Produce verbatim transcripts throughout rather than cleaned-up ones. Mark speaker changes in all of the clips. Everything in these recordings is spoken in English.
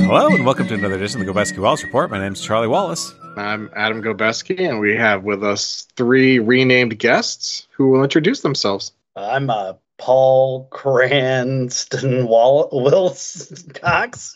Speaker 1: Hello, and welcome to another edition of the Gobeski Wallace Report. My name is Charlie Wallace.
Speaker 2: I'm Adam Gobeski, and we have with us three renamed guests who will introduce themselves.
Speaker 3: I'm uh, Paul Cranston Wall- Wilson Cox.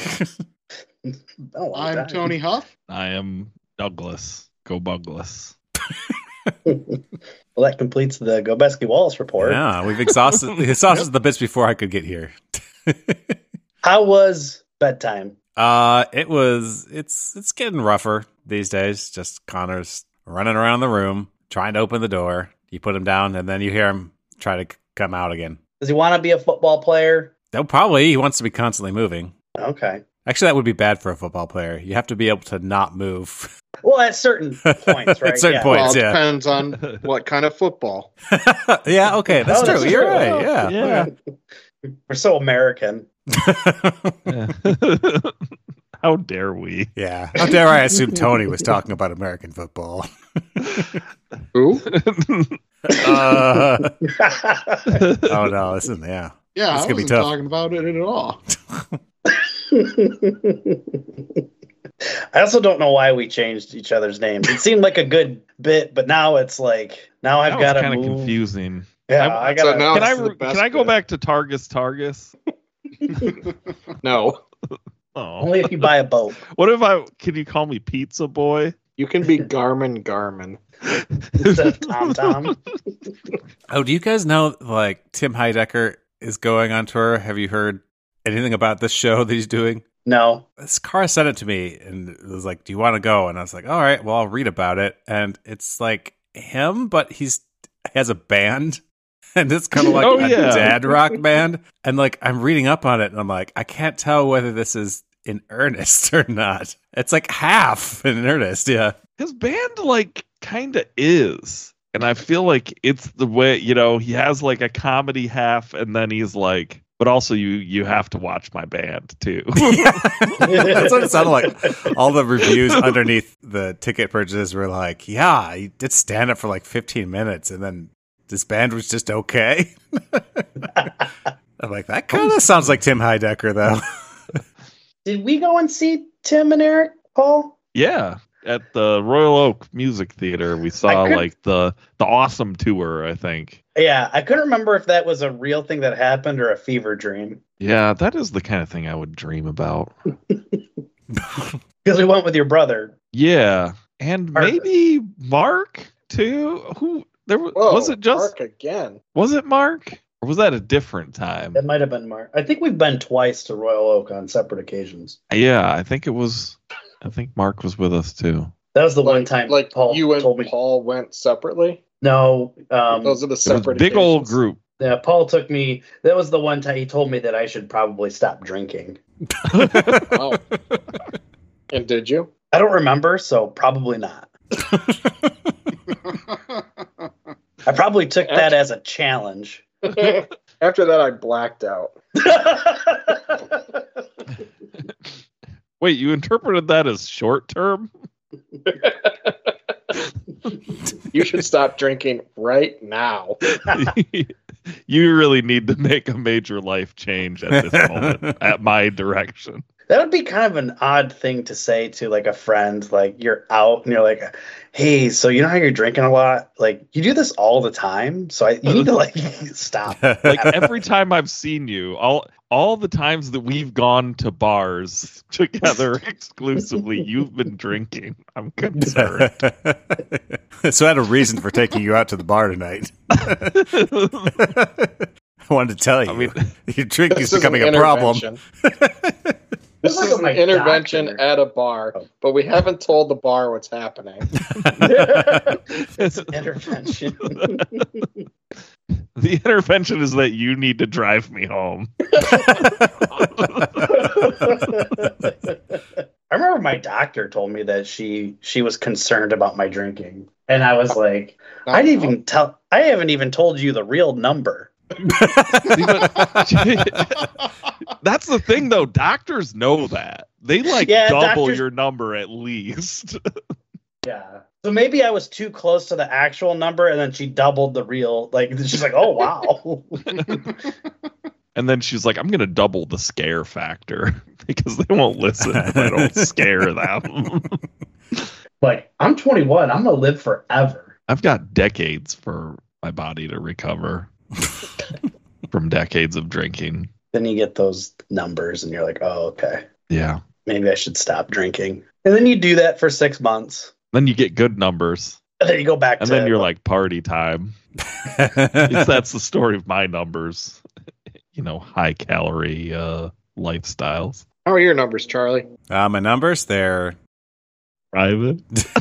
Speaker 2: oh, I'm time. Tony Huff.
Speaker 4: I am Douglas. Go Buglas.
Speaker 3: Well, that completes the Gobeski Wallace Report.
Speaker 1: Yeah, we've exhausted, exhausted the bits before I could get here.
Speaker 3: How was bedtime?
Speaker 1: Uh, it was, it's, it's getting rougher these days. Just Connor's running around the room, trying to open the door. You put him down, and then you hear him try to come out again.
Speaker 3: Does he want to be a football player?
Speaker 1: No, probably. He wants to be constantly moving.
Speaker 3: Okay.
Speaker 1: Actually, that would be bad for a football player. You have to be able to not move.
Speaker 3: Well, at certain points, right?
Speaker 1: At certain
Speaker 3: yeah.
Speaker 1: points,
Speaker 2: well, it
Speaker 1: yeah.
Speaker 2: depends on what kind of football.
Speaker 1: Yeah, okay, that's
Speaker 3: Oh,
Speaker 1: true.
Speaker 3: that's
Speaker 1: You're
Speaker 3: true.
Speaker 1: right. Yeah.
Speaker 4: Yeah.
Speaker 3: We're so American.
Speaker 4: How dare we?
Speaker 1: Yeah. How dare I assume Tony was talking about American football?
Speaker 2: Who?
Speaker 1: Uh, oh no, listen, yeah.
Speaker 2: Yeah,
Speaker 1: It's
Speaker 2: I
Speaker 1: gonna be
Speaker 2: wasn't
Speaker 1: tough.
Speaker 2: talking about it at all.
Speaker 3: I also don't know why we changed each other's names. It seemed like a good bit, but now it's like now I've got to
Speaker 4: kind of
Speaker 3: move.
Speaker 4: confusing.
Speaker 3: Yeah,
Speaker 4: I-
Speaker 3: I got.
Speaker 2: So now
Speaker 4: Can I
Speaker 2: it's the
Speaker 4: re-
Speaker 2: best
Speaker 4: can I go
Speaker 2: bit.
Speaker 4: back to Targus Targus?
Speaker 2: No,
Speaker 4: Oh,
Speaker 3: Only if you buy a boat.
Speaker 4: what if I? Can you call me Pizza Boy?
Speaker 2: you can be Garmin Garmin.
Speaker 3: Instead of Tom Tom.
Speaker 1: Oh, do you guys know like Tim Heidecker is going on tour? Have you heard anything about this show that he's doing?
Speaker 3: No.
Speaker 1: This car sent it to me and it was like, do you want to go? And I was like, all right, well, I'll read about it. And it's like him, but he's he has a band. And it's kind of like
Speaker 4: Oh,
Speaker 1: a
Speaker 4: yeah.
Speaker 1: dad rock band. And like, I'm reading up on it and I'm like, I can't tell whether this is in earnest or not. It's like half in earnest. Yeah.
Speaker 4: His band like kind of is, and I feel like it's the way, you know, he has like a comedy half, and then he's like, but also you you have to watch my band too.
Speaker 1: That's what it sounded like. All the reviews underneath the ticket purchases were like, yeah, he did stand up for like fifteen minutes and then this band was just okay. I'm like, that kind of sounds like Tim Heidecker, though.
Speaker 3: Did we go and see Tim and Eric, Paul?
Speaker 4: Yeah, at the Royal Oak Music Theater, we saw
Speaker 3: I could-
Speaker 4: like the the awesome tour. I think.
Speaker 3: Yeah, I couldn't remember if that was a real thing that happened or a fever dream.
Speaker 4: Yeah, that is the kind of thing I would dream about.
Speaker 3: Because we went with your brother.
Speaker 4: Yeah, and
Speaker 3: Mark.
Speaker 4: maybe Mark too. Who there was?
Speaker 2: Whoa,
Speaker 4: was it just
Speaker 2: Mark again?
Speaker 4: was it Mark, or was that a different time?
Speaker 3: That might have been Mark. I think we've been twice to Royal Oak on separate occasions.
Speaker 4: Yeah, I think it was. I think Mark was with us too.
Speaker 3: That was the
Speaker 2: Like,
Speaker 3: one time
Speaker 2: like
Speaker 3: Paul
Speaker 2: you and
Speaker 3: told me.
Speaker 2: Paul went separately.
Speaker 3: No, um,
Speaker 2: Those are the
Speaker 4: It was
Speaker 2: separate.
Speaker 4: a big old
Speaker 2: occasions.
Speaker 4: group.
Speaker 3: yeah, Paul took me. That was the one time he told me that I should probably stop drinking.
Speaker 2: Oh. And did you?
Speaker 3: I don't remember, so probably not. I probably took that as a challenge.
Speaker 2: After that, I blacked out.
Speaker 4: Wait, you interpreted that as short term?
Speaker 2: You should stop drinking right now.
Speaker 4: You really need to make a major life change at this moment, at my direction.
Speaker 3: That would be kind of an odd thing to say to like a friend. Like you're out and you're like, "Hey, so you know how you're drinking a lot? Like you do this all the time, so I you need to like stop."
Speaker 4: Like every time I've seen you, all all the times that we've gone to bars together exclusively, you've been drinking. I'm concerned.
Speaker 1: So I had a reason for taking you out to the bar tonight. I wanted to tell you.
Speaker 4: I mean,
Speaker 1: your drink is
Speaker 2: This is an
Speaker 1: becoming a problem.
Speaker 2: intervention. This
Speaker 3: Look
Speaker 2: is
Speaker 3: at
Speaker 2: an
Speaker 3: my
Speaker 2: intervention
Speaker 3: doctor.
Speaker 2: at a bar, but we haven't told the bar what's happening.
Speaker 3: It's an intervention.
Speaker 4: the intervention is that you need to drive me home.
Speaker 3: I remember my doctor told me that she she was concerned about my drinking, and I was like, I didn't even tell. I haven't even told you the real number.
Speaker 4: See, but- that's the thing, though. Doctors know that. They like
Speaker 3: Yeah,
Speaker 4: double
Speaker 3: doctors-
Speaker 4: your number at least.
Speaker 3: Yeah. So maybe I was too close to the actual number, and then she doubled the real. Like she's like, "Oh wow."
Speaker 4: And then she's like, I'm going to double the scare factor because they won't listen if I don't scare them.
Speaker 3: Like, I'm twenty-one. I'm going to live forever.
Speaker 4: I've got decades for my body to recover from decades of drinking.
Speaker 3: Then you get those numbers and you're like, oh, okay.
Speaker 4: Yeah.
Speaker 3: Maybe I should stop drinking. And then you do that for six months.
Speaker 4: Then you get good numbers.
Speaker 3: And then you go back
Speaker 4: and
Speaker 3: to...
Speaker 4: And then you're like, party time. At least that's the story of my numbers. You know, high calorie uh, lifestyles.
Speaker 2: How are your numbers, Charlie?
Speaker 1: Uh, my numbers, they're...
Speaker 4: private.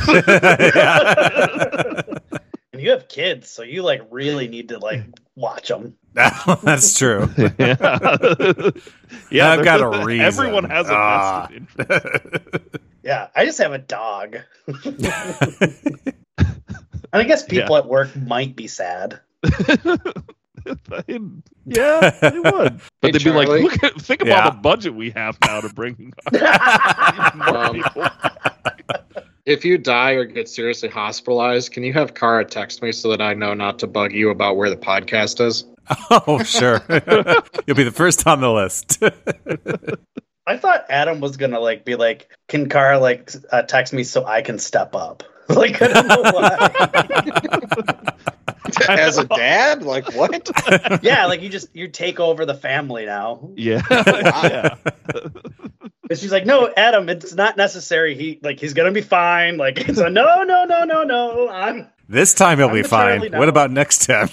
Speaker 3: And you have kids, so you like really need to like watch them.
Speaker 1: That's true.
Speaker 4: Yeah, yeah
Speaker 1: I've got a reason.
Speaker 4: Everyone has a
Speaker 1: ah.
Speaker 4: vested interest.
Speaker 3: Yeah, I just have a dog. And I guess people
Speaker 4: Yeah.
Speaker 3: at work might be sad.
Speaker 4: Yeah, they would. But
Speaker 2: Hey,
Speaker 4: they'd be like,
Speaker 2: Charlie.
Speaker 4: look at, think of
Speaker 1: Yeah.
Speaker 4: all the budget we have now to bring more
Speaker 2: Um,
Speaker 4: people.
Speaker 2: If you die or get seriously hospitalized, can you have Kara text me so that I know not to bug you about where the podcast is?
Speaker 1: Oh, sure. You'll be the first on the list.
Speaker 3: I thought Adam was gonna like be like, can Kara like uh, text me so I can step up? Like, I don't know why.
Speaker 2: As a dad? Like, what?
Speaker 3: Yeah, like you just you take over the family now.
Speaker 4: Yeah. Yeah.
Speaker 3: And she's like, no, Adam, it's not necessary. He like he's gonna be fine. Like it's a no, no, no, no, no. I'm
Speaker 1: This time he'll
Speaker 3: I'm
Speaker 1: be
Speaker 3: the
Speaker 1: fine.
Speaker 3: Charlie now.
Speaker 1: What about next time?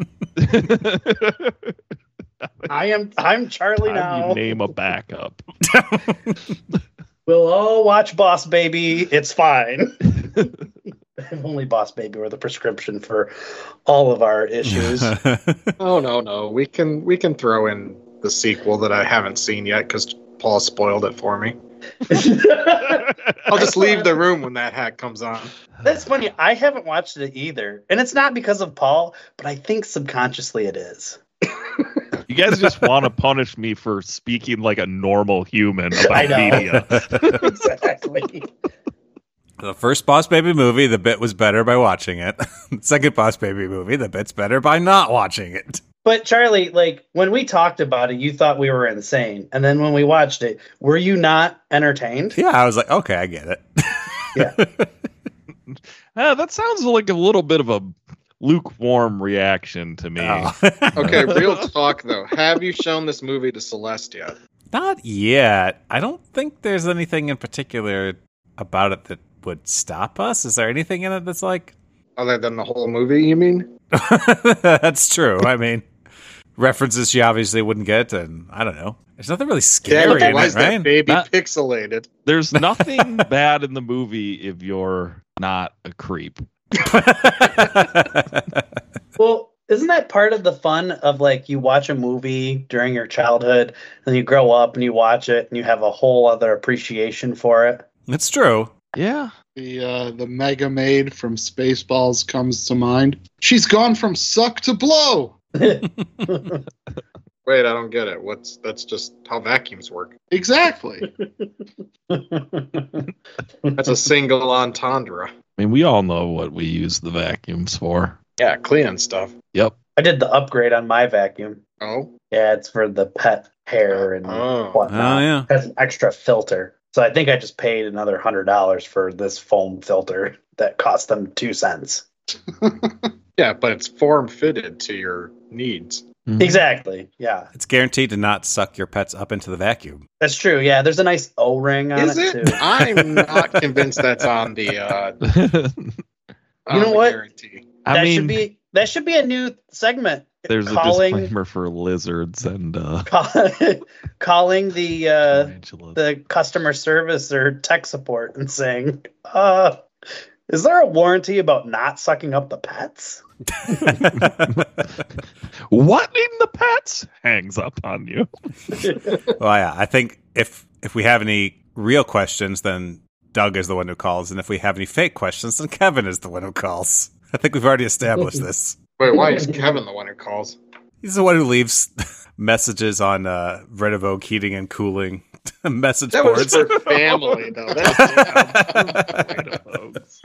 Speaker 3: I am I'm Charlie
Speaker 4: Time
Speaker 3: now.
Speaker 4: you name a backup.
Speaker 3: We'll all watch Boss Baby. It's fine. If only Boss Baby were the prescription for all of our issues.
Speaker 2: Oh no, no. We can we can throw in the sequel that I haven't seen yet because Paul spoiled it for me. I'll just leave the room when that hack comes on.
Speaker 3: That's funny. I haven't watched it either. And it's not because of Paul, but I think subconsciously it is.
Speaker 4: You guys just want to punish me for speaking like a normal human
Speaker 3: I
Speaker 4: about
Speaker 3: know.
Speaker 4: media.
Speaker 3: Exactly.
Speaker 1: The first Boss Baby movie, the bit was better by watching it. The second Boss Baby movie, the bit's better by not watching it.
Speaker 3: But Charlie, like when we talked about it, you thought we were insane. And then when we watched it, were you not entertained?
Speaker 1: Yeah, I was like, okay, I get it.
Speaker 3: Yeah.
Speaker 4: Uh, that sounds like a little bit of a lukewarm reaction to me.
Speaker 1: Oh.
Speaker 2: Okay, real talk though. Have you shown this movie to Celeste yet?
Speaker 1: Not yet. I don't think there's anything in particular about it that would stop us. Is there anything in it that's like...
Speaker 2: Other than the whole movie, you mean?
Speaker 1: That's true. I mean, references she obviously wouldn't get, and I don't know. There's nothing really scary
Speaker 2: Damn,
Speaker 1: in
Speaker 2: why
Speaker 1: it,
Speaker 2: is that
Speaker 1: right?
Speaker 2: baby
Speaker 4: That-
Speaker 2: pixelated?
Speaker 4: There's nothing bad in the movie if you're not a creep.
Speaker 3: Well, isn't that part of the fun of like you watch a movie during your childhood and you grow up and you watch it and you have a whole other appreciation for it?
Speaker 1: It's true.
Speaker 4: Yeah.
Speaker 5: The uh, the Mega Maid from Spaceballs comes to mind. She's gone from suck to blow.
Speaker 2: Wait, I don't get it. What's that's just how vacuums work.
Speaker 5: Exactly.
Speaker 2: That's a single entendre.
Speaker 4: I mean, we all know what we use the vacuums for.
Speaker 2: Yeah, cleaning stuff.
Speaker 4: Yep.
Speaker 3: I did the upgrade on my vacuum.
Speaker 2: Oh,
Speaker 3: Yeah, it's for the pet hair and
Speaker 2: Oh.
Speaker 3: whatnot.
Speaker 1: Oh, yeah.
Speaker 3: It has an extra filter. So I think I just paid another hundred dollars for this foam filter that cost them two cents.
Speaker 2: yeah, but it's form fitted to your needs.
Speaker 3: Exactly. Yeah,
Speaker 1: It's guaranteed to not suck your pets up into the vacuum.
Speaker 3: that's true. Yeah, there's a nice O ring on
Speaker 2: Is
Speaker 3: it,
Speaker 2: it?
Speaker 3: too.
Speaker 2: I'm not convinced that's on the. Uh, on
Speaker 3: You know
Speaker 2: the
Speaker 3: what?
Speaker 2: Guarantee.
Speaker 4: I
Speaker 3: that
Speaker 4: mean,
Speaker 3: should be that should be a new segment.
Speaker 4: there's
Speaker 3: calling
Speaker 4: a disclaimer for lizards and uh,
Speaker 3: call, calling the uh,
Speaker 4: tarantulas.
Speaker 3: the customer service or tech support and saying, uh, "Is there a warranty about not sucking up the pets?"
Speaker 4: What in the pets hangs up on you?
Speaker 1: Well, yeah, I think if if we have any real questions, then Doug is the one who calls, and if we have any fake questions, then Kevin is the one who calls. I think we've already established this.
Speaker 2: Wait, why is Kevin the one who calls?
Speaker 1: He's the one who leaves messages on uh, Renovogue heating and cooling message
Speaker 2: That was
Speaker 1: boards.
Speaker 2: for family, though. That's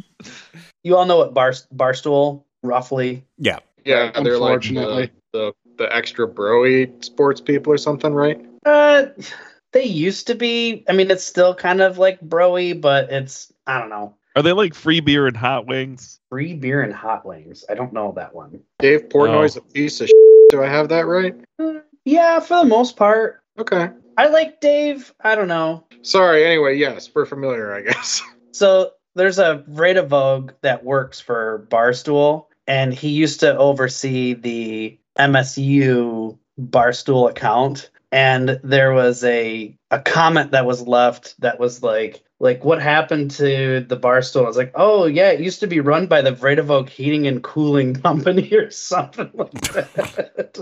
Speaker 3: You all know what bar barstool roughly?
Speaker 1: Yeah,
Speaker 2: yeah, they're like
Speaker 5: Unfortunately.
Speaker 2: the, the the extra broy sports people or something, right?
Speaker 3: Uh, they used to be. I mean, it's still kind of like broy, but it's, I don't know.
Speaker 4: Are they like free beer and hot wings?
Speaker 3: Free beer and hot wings. I don't know that one.
Speaker 2: Dave Portnoy's
Speaker 4: Oh.
Speaker 2: a piece of shit. Do I have that right?
Speaker 3: Uh, yeah, for the most part.
Speaker 2: Okay.
Speaker 3: I like Dave. I don't know.
Speaker 2: Sorry. Anyway, yes, we're familiar, I guess.
Speaker 3: So there's a Rita Vogue that works for Barstool, and he used to oversee the M S U Barstool account. And there was a a comment that was left that was like, like what happened to the Barstool? I was like, oh yeah, it used to be run by the Rita Vogue Heating and Cooling Company or something like that.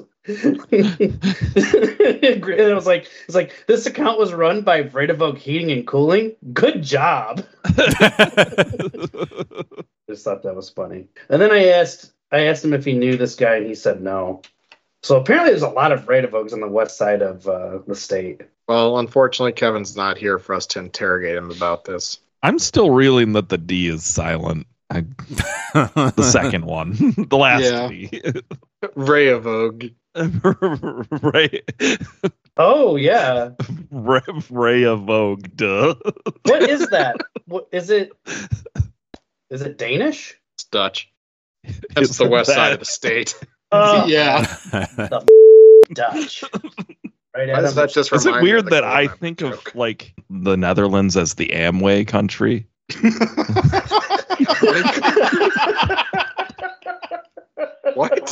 Speaker 3: And it was like, it's like this account was run by Rita Vogue Heating and Cooling. Good job. Just thought that was funny. And then I asked I asked him if he knew this guy, and he said no. So apparently there's a lot of Rita Vogues on the west side of uh, the state.
Speaker 2: Well, unfortunately, Kevin's not here for us to interrogate him about this.
Speaker 4: I'm still reeling that the D is silent. I, the second one, the last
Speaker 5: Yeah.
Speaker 4: D.
Speaker 2: Ray of Vogue.
Speaker 4: Ray,
Speaker 3: Oh yeah.
Speaker 4: Ray, Ray of Vogue, duh.
Speaker 3: What is that? What is it? Is it Danish?
Speaker 2: It's Dutch. That's
Speaker 4: Is
Speaker 2: the west
Speaker 4: that-
Speaker 2: side of the state.
Speaker 3: Oh,
Speaker 5: Yeah.
Speaker 3: Dutch. Right,
Speaker 2: Why does
Speaker 3: Adam?
Speaker 2: that just
Speaker 4: Is it
Speaker 2: remind me
Speaker 4: weird
Speaker 2: of the
Speaker 4: that
Speaker 2: Gold
Speaker 4: I
Speaker 2: Member
Speaker 4: think
Speaker 2: joke?
Speaker 4: of like the Netherlands as the Amway country?
Speaker 2: What?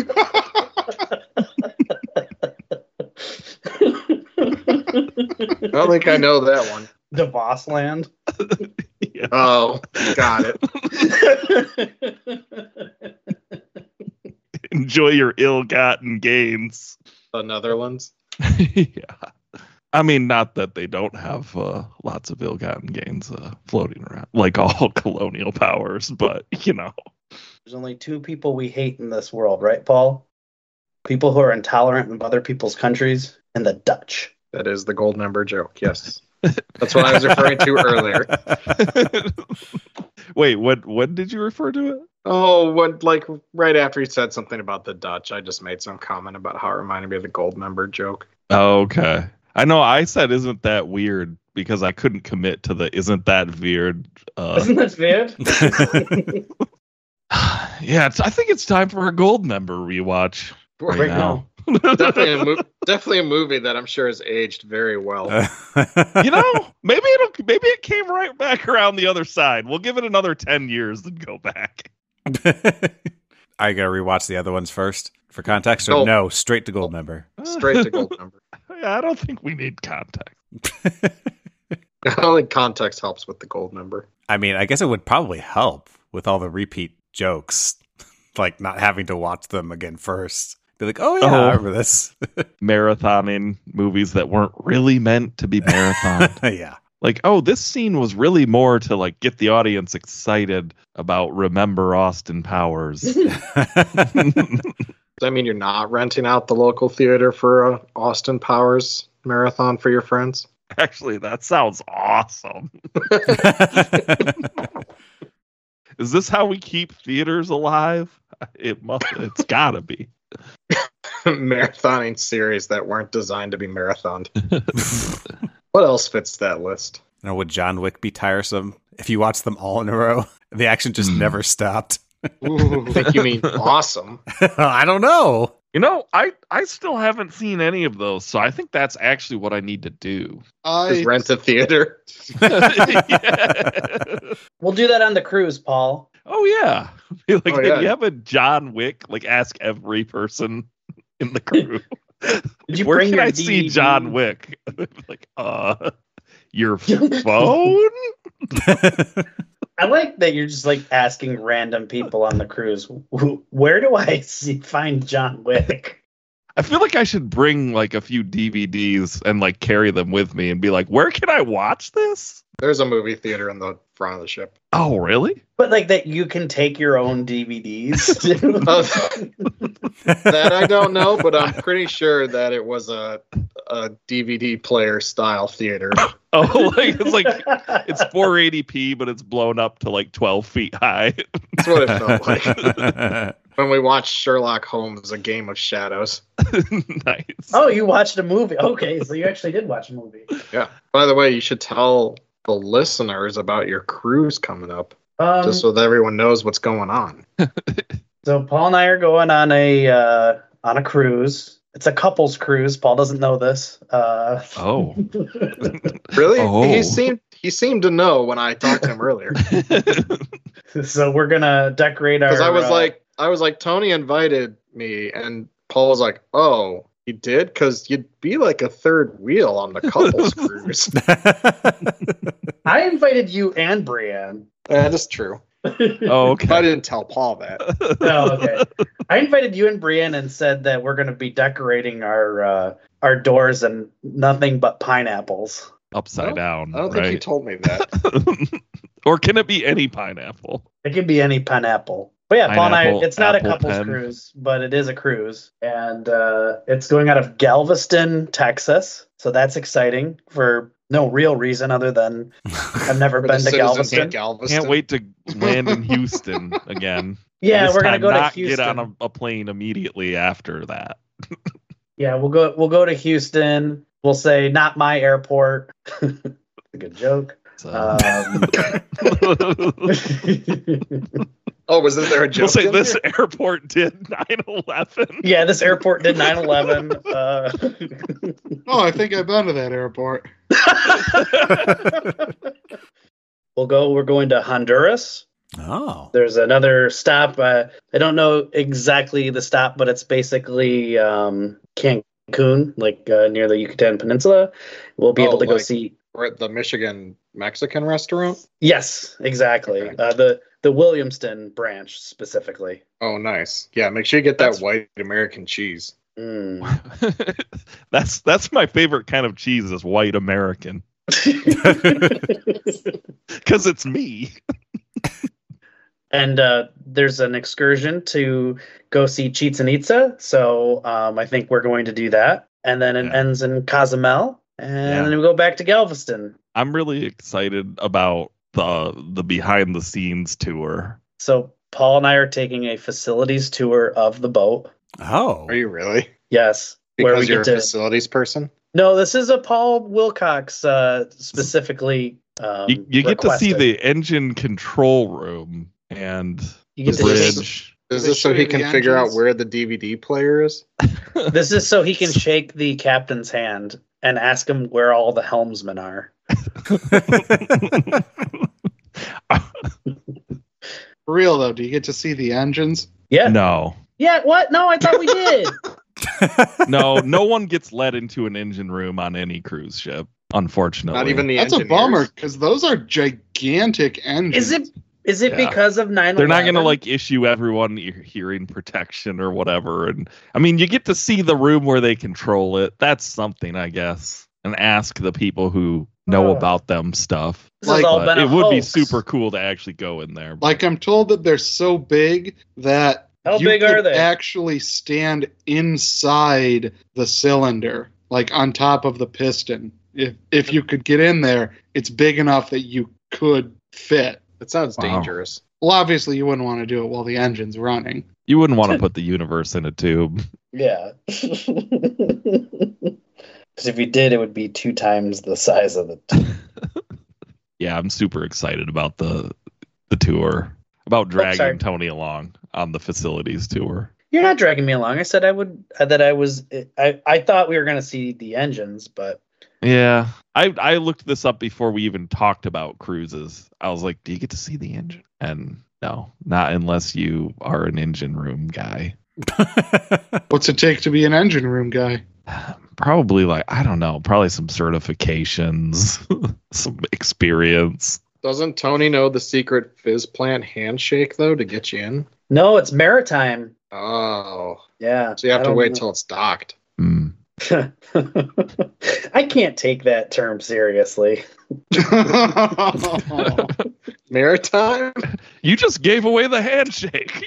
Speaker 2: I don't think I know that one.
Speaker 3: The Vossland.
Speaker 4: Yeah.
Speaker 2: Oh, got it.
Speaker 4: Enjoy your ill-gotten gains.
Speaker 2: The Netherlands.
Speaker 4: Yeah. I mean, not that they don't have uh, lots of ill-gotten gains uh, floating around, like all colonial powers, but, you know.
Speaker 3: There's only two people we hate in this world, right, Paul? People who are intolerant of other people's countries, and the Dutch.
Speaker 2: That is the gold member joke. Yes. That's what I was referring to earlier.
Speaker 4: Wait, what? When did you refer to it?
Speaker 2: Oh, what, like right after he said something about the Dutch, I just made some comment about how it reminded me of the gold member joke.
Speaker 4: Okay. I know I said, isn't that weird? Because I couldn't commit to the isn't that weird. Uh,
Speaker 3: Isn't that weird?
Speaker 4: yeah, it's, I think it's time for a gold member rewatch right,
Speaker 3: Right
Speaker 4: now.
Speaker 2: definitely, a mo- definitely a movie that I'm sure has aged very well.
Speaker 4: You know, maybe it'll maybe it came right back around the other side. We'll give it another ten years and go back.
Speaker 1: I gotta rewatch the other ones first for context, or
Speaker 2: No.
Speaker 1: no, straight to gold member.
Speaker 2: Straight to gold member.
Speaker 4: Yeah, I don't think we need context.
Speaker 2: I don't think context helps with the gold member.
Speaker 1: I mean, I guess it would probably help with all the repeat jokes, like not having to watch them again first. Be like, oh yeah,
Speaker 4: Oh.
Speaker 1: I remember this.
Speaker 4: Marathoning movies that weren't really meant to be marathon.
Speaker 1: Yeah.
Speaker 4: Like, oh, this scene was really more to like get the audience excited about Remember Austin Powers.
Speaker 2: Does that mean you're not renting out the local theater for a Austin Powers marathon for your friends?
Speaker 4: Actually, that sounds awesome. Is this how we keep theaters alive? It must. It's gotta be.
Speaker 2: Marathoning series that weren't designed to be marathoned. What else fits that list?
Speaker 1: Now, would John Wick be tiresome if you watch them all in a row? The action just
Speaker 4: Mm.
Speaker 1: never stopped.
Speaker 5: Ooh.
Speaker 2: I think you mean awesome.
Speaker 1: I don't know.
Speaker 4: You know, I I still haven't seen any of those, so I think that's actually what I need to do.
Speaker 2: Just
Speaker 5: I
Speaker 2: rent a theater.
Speaker 4: Yeah.
Speaker 3: We'll do that on the cruise, Paul.
Speaker 4: Oh yeah. Be like,
Speaker 2: Oh,
Speaker 4: hey,
Speaker 2: yeah.
Speaker 4: you have a John Wick? Like, ask every person in the crew.
Speaker 3: Did you
Speaker 4: Where
Speaker 3: bring
Speaker 4: can
Speaker 3: your
Speaker 4: I
Speaker 3: D V
Speaker 4: see
Speaker 3: D?
Speaker 4: John Wick? Like, uh, your phone?
Speaker 3: I like that you're just like asking random people on the cruise, "Wh- where do I see, find John Wick?
Speaker 4: I feel like I should bring like a few D V Ds and like carry them with me and be like, where can I watch this?
Speaker 2: There's a movie theater in the front of the ship.
Speaker 4: Oh, really?
Speaker 3: But like that you can take your own D V Ds.
Speaker 2: Uh, that I don't know, but I'm pretty sure that it was a a D V D player style theater.
Speaker 4: Oh, like it's like it's four eighty p, but it's blown up to like twelve feet high.
Speaker 2: That's what it felt like. when we watched Sherlock Holmes: A Game of Shadows.
Speaker 4: Nice.
Speaker 3: Oh, you watched a movie. Okay, so you actually did watch a movie.
Speaker 2: Yeah. By the way, you should tell the listeners about your cruise coming up,
Speaker 3: Um,
Speaker 2: just so that everyone knows what's going on.
Speaker 3: So Paul and I are going on a uh, on a cruise. It's a couples cruise. Paul doesn't know this. Uh,
Speaker 4: Oh.
Speaker 2: Really?
Speaker 4: Oh.
Speaker 2: He seemed he seemed to know when I talked to him earlier.
Speaker 3: so we're gonna decorate our.
Speaker 2: Because I was
Speaker 3: uh,
Speaker 2: like, I was like, Tony invited me, and Paul was like, "Oh, he did?" Because you'd be like a third wheel on the couples cruise.
Speaker 3: I invited you and Brienne.
Speaker 2: That is true.
Speaker 4: Oh, okay.
Speaker 2: I didn't tell Paul that.
Speaker 3: Oh, okay. I invited you and Brienne and said that we're gonna be decorating our uh, our doors and nothing but pineapples.
Speaker 4: Upside
Speaker 2: I
Speaker 4: down.
Speaker 2: I don't
Speaker 4: right?
Speaker 2: think you told me that.
Speaker 4: Or can it be any pineapple?
Speaker 3: It could be any pineapple. But yeah, Paul and I,
Speaker 4: Pineapple,
Speaker 3: it's not a
Speaker 4: apple
Speaker 3: couples
Speaker 4: pen.
Speaker 3: cruise, but it is a cruise. And uh, it's going out of Galveston, Texas. So that's exciting for no real reason other than I've never
Speaker 2: For the
Speaker 3: been to
Speaker 2: citizens
Speaker 3: Galveston.
Speaker 2: of Galveston.
Speaker 4: Can't wait to land in Houston again.
Speaker 3: Yeah,
Speaker 4: This
Speaker 3: we're gonna
Speaker 4: time
Speaker 3: go to
Speaker 4: not
Speaker 3: Houston.
Speaker 4: get on a, a plane immediately after that.
Speaker 3: Yeah, we'll go we'll go to Houston. We'll say not my airport. A good joke.
Speaker 4: So.
Speaker 3: Um,
Speaker 2: Oh, was there a joke?
Speaker 4: we'll say
Speaker 2: in
Speaker 4: this
Speaker 2: there?
Speaker 4: airport did nine eleven.
Speaker 3: yeah, this airport did nine eleven. Uh,
Speaker 5: Oh, I think I've been to that airport.
Speaker 3: we'll go. We're going to Honduras.
Speaker 1: Oh.
Speaker 3: There's another stop. Uh, I don't know exactly the stop, but it's basically um, Cancun, like uh, near the Yucatan Peninsula. We'll be
Speaker 2: Oh,
Speaker 3: able to go
Speaker 2: like-
Speaker 3: see.
Speaker 2: We're at the Michigan Mexican restaurant.
Speaker 3: Yes, exactly.
Speaker 2: Okay.
Speaker 3: Uh, the the Williamston branch specifically.
Speaker 2: Oh, nice. Yeah, make sure you get that
Speaker 4: That's-
Speaker 2: white American cheese.
Speaker 3: Mm.
Speaker 4: that's that's my favorite kind of cheese is white American because it's me.
Speaker 3: And uh, there's an excursion to go see Chichen Itza. So um, I think we're going to do that. And then it
Speaker 4: Yeah.
Speaker 3: ends in Cozumel. And
Speaker 4: Yeah.
Speaker 3: then we go back to Galveston.
Speaker 4: I'm really excited about the the behind the scenes tour.
Speaker 3: So Paul and I are taking a facilities tour of the boat.
Speaker 1: Oh.
Speaker 2: Are you really?
Speaker 3: Yes. where
Speaker 2: Because
Speaker 3: we
Speaker 2: you're a
Speaker 3: get to.
Speaker 2: facilities person?
Speaker 3: No, this is a Paul Wilcox uh, specifically. Um,
Speaker 4: You, you get to see
Speaker 3: requested.
Speaker 4: the engine control room and
Speaker 3: You get
Speaker 4: the
Speaker 3: to
Speaker 2: Is this-
Speaker 4: bridge.
Speaker 2: Is
Speaker 5: They
Speaker 2: this so
Speaker 5: show
Speaker 2: he
Speaker 5: you the
Speaker 2: can figure out
Speaker 5: engines?
Speaker 2: where the D V D player is?
Speaker 3: This is so he can shake the captain's hand and ask him where all the helmsmen are.
Speaker 5: For real though, do you get to see the engines?
Speaker 3: Yeah.
Speaker 4: No,
Speaker 3: Yeah. What? No, I thought we did.
Speaker 4: no, no one gets let into an engine room on any cruise ship. Unfortunately,
Speaker 2: Not even the
Speaker 5: That's a
Speaker 2: engineers.
Speaker 5: bummer because those are gigantic engines.
Speaker 3: Is it? Is it
Speaker 4: Yeah.
Speaker 3: because of nine eleven?
Speaker 4: They're not going to like issue everyone ear- hearing protection or whatever. And I mean, you get to see the room where they control it. That's something, I guess. And ask the people who know
Speaker 3: Oh.
Speaker 4: about them stuff.
Speaker 3: This has
Speaker 5: Like,
Speaker 3: all
Speaker 4: But
Speaker 3: been a
Speaker 4: it would be
Speaker 3: hoax.
Speaker 4: super cool to actually go in there.
Speaker 5: Like I'm told that they're so big that
Speaker 3: How
Speaker 5: you
Speaker 3: big
Speaker 5: could
Speaker 3: are they?
Speaker 5: actually stand inside the cylinder, like on top of the piston. If if you could get in there, it's big enough that you could fit.
Speaker 2: It sounds
Speaker 4: Wow.
Speaker 2: dangerous.
Speaker 5: Well, obviously you wouldn't want to do it while the engine's running.
Speaker 4: You wouldn't want to put the universe in a tube.
Speaker 3: Yeah. Because if you did, it would be two times the size of it.
Speaker 4: Yeah, I'm super excited about the the tour. About dragging
Speaker 3: sorry.
Speaker 4: Tony along on the facilities tour.
Speaker 3: You're not dragging me along. I said I would. That I was. I I thought we were going to see the engines, but
Speaker 4: Yeah. I I looked this up before we even talked about cruises. I was like, do you get to see the engine? And no, not unless you are an engine room guy.
Speaker 5: What's it take to be an engine room guy?
Speaker 4: Probably like, I don't know, probably some certifications, some experience.
Speaker 2: Doesn't Tony know the secret fizz plant handshake though to get you in?
Speaker 3: no, it's maritime.
Speaker 2: Oh,
Speaker 3: Yeah.
Speaker 2: so you have
Speaker 3: I
Speaker 2: to
Speaker 3: don't
Speaker 2: wait
Speaker 3: know.
Speaker 2: till it's docked.
Speaker 4: Hmm.
Speaker 3: I can't take that term seriously.
Speaker 2: Maritime?
Speaker 4: You just gave away the handshake.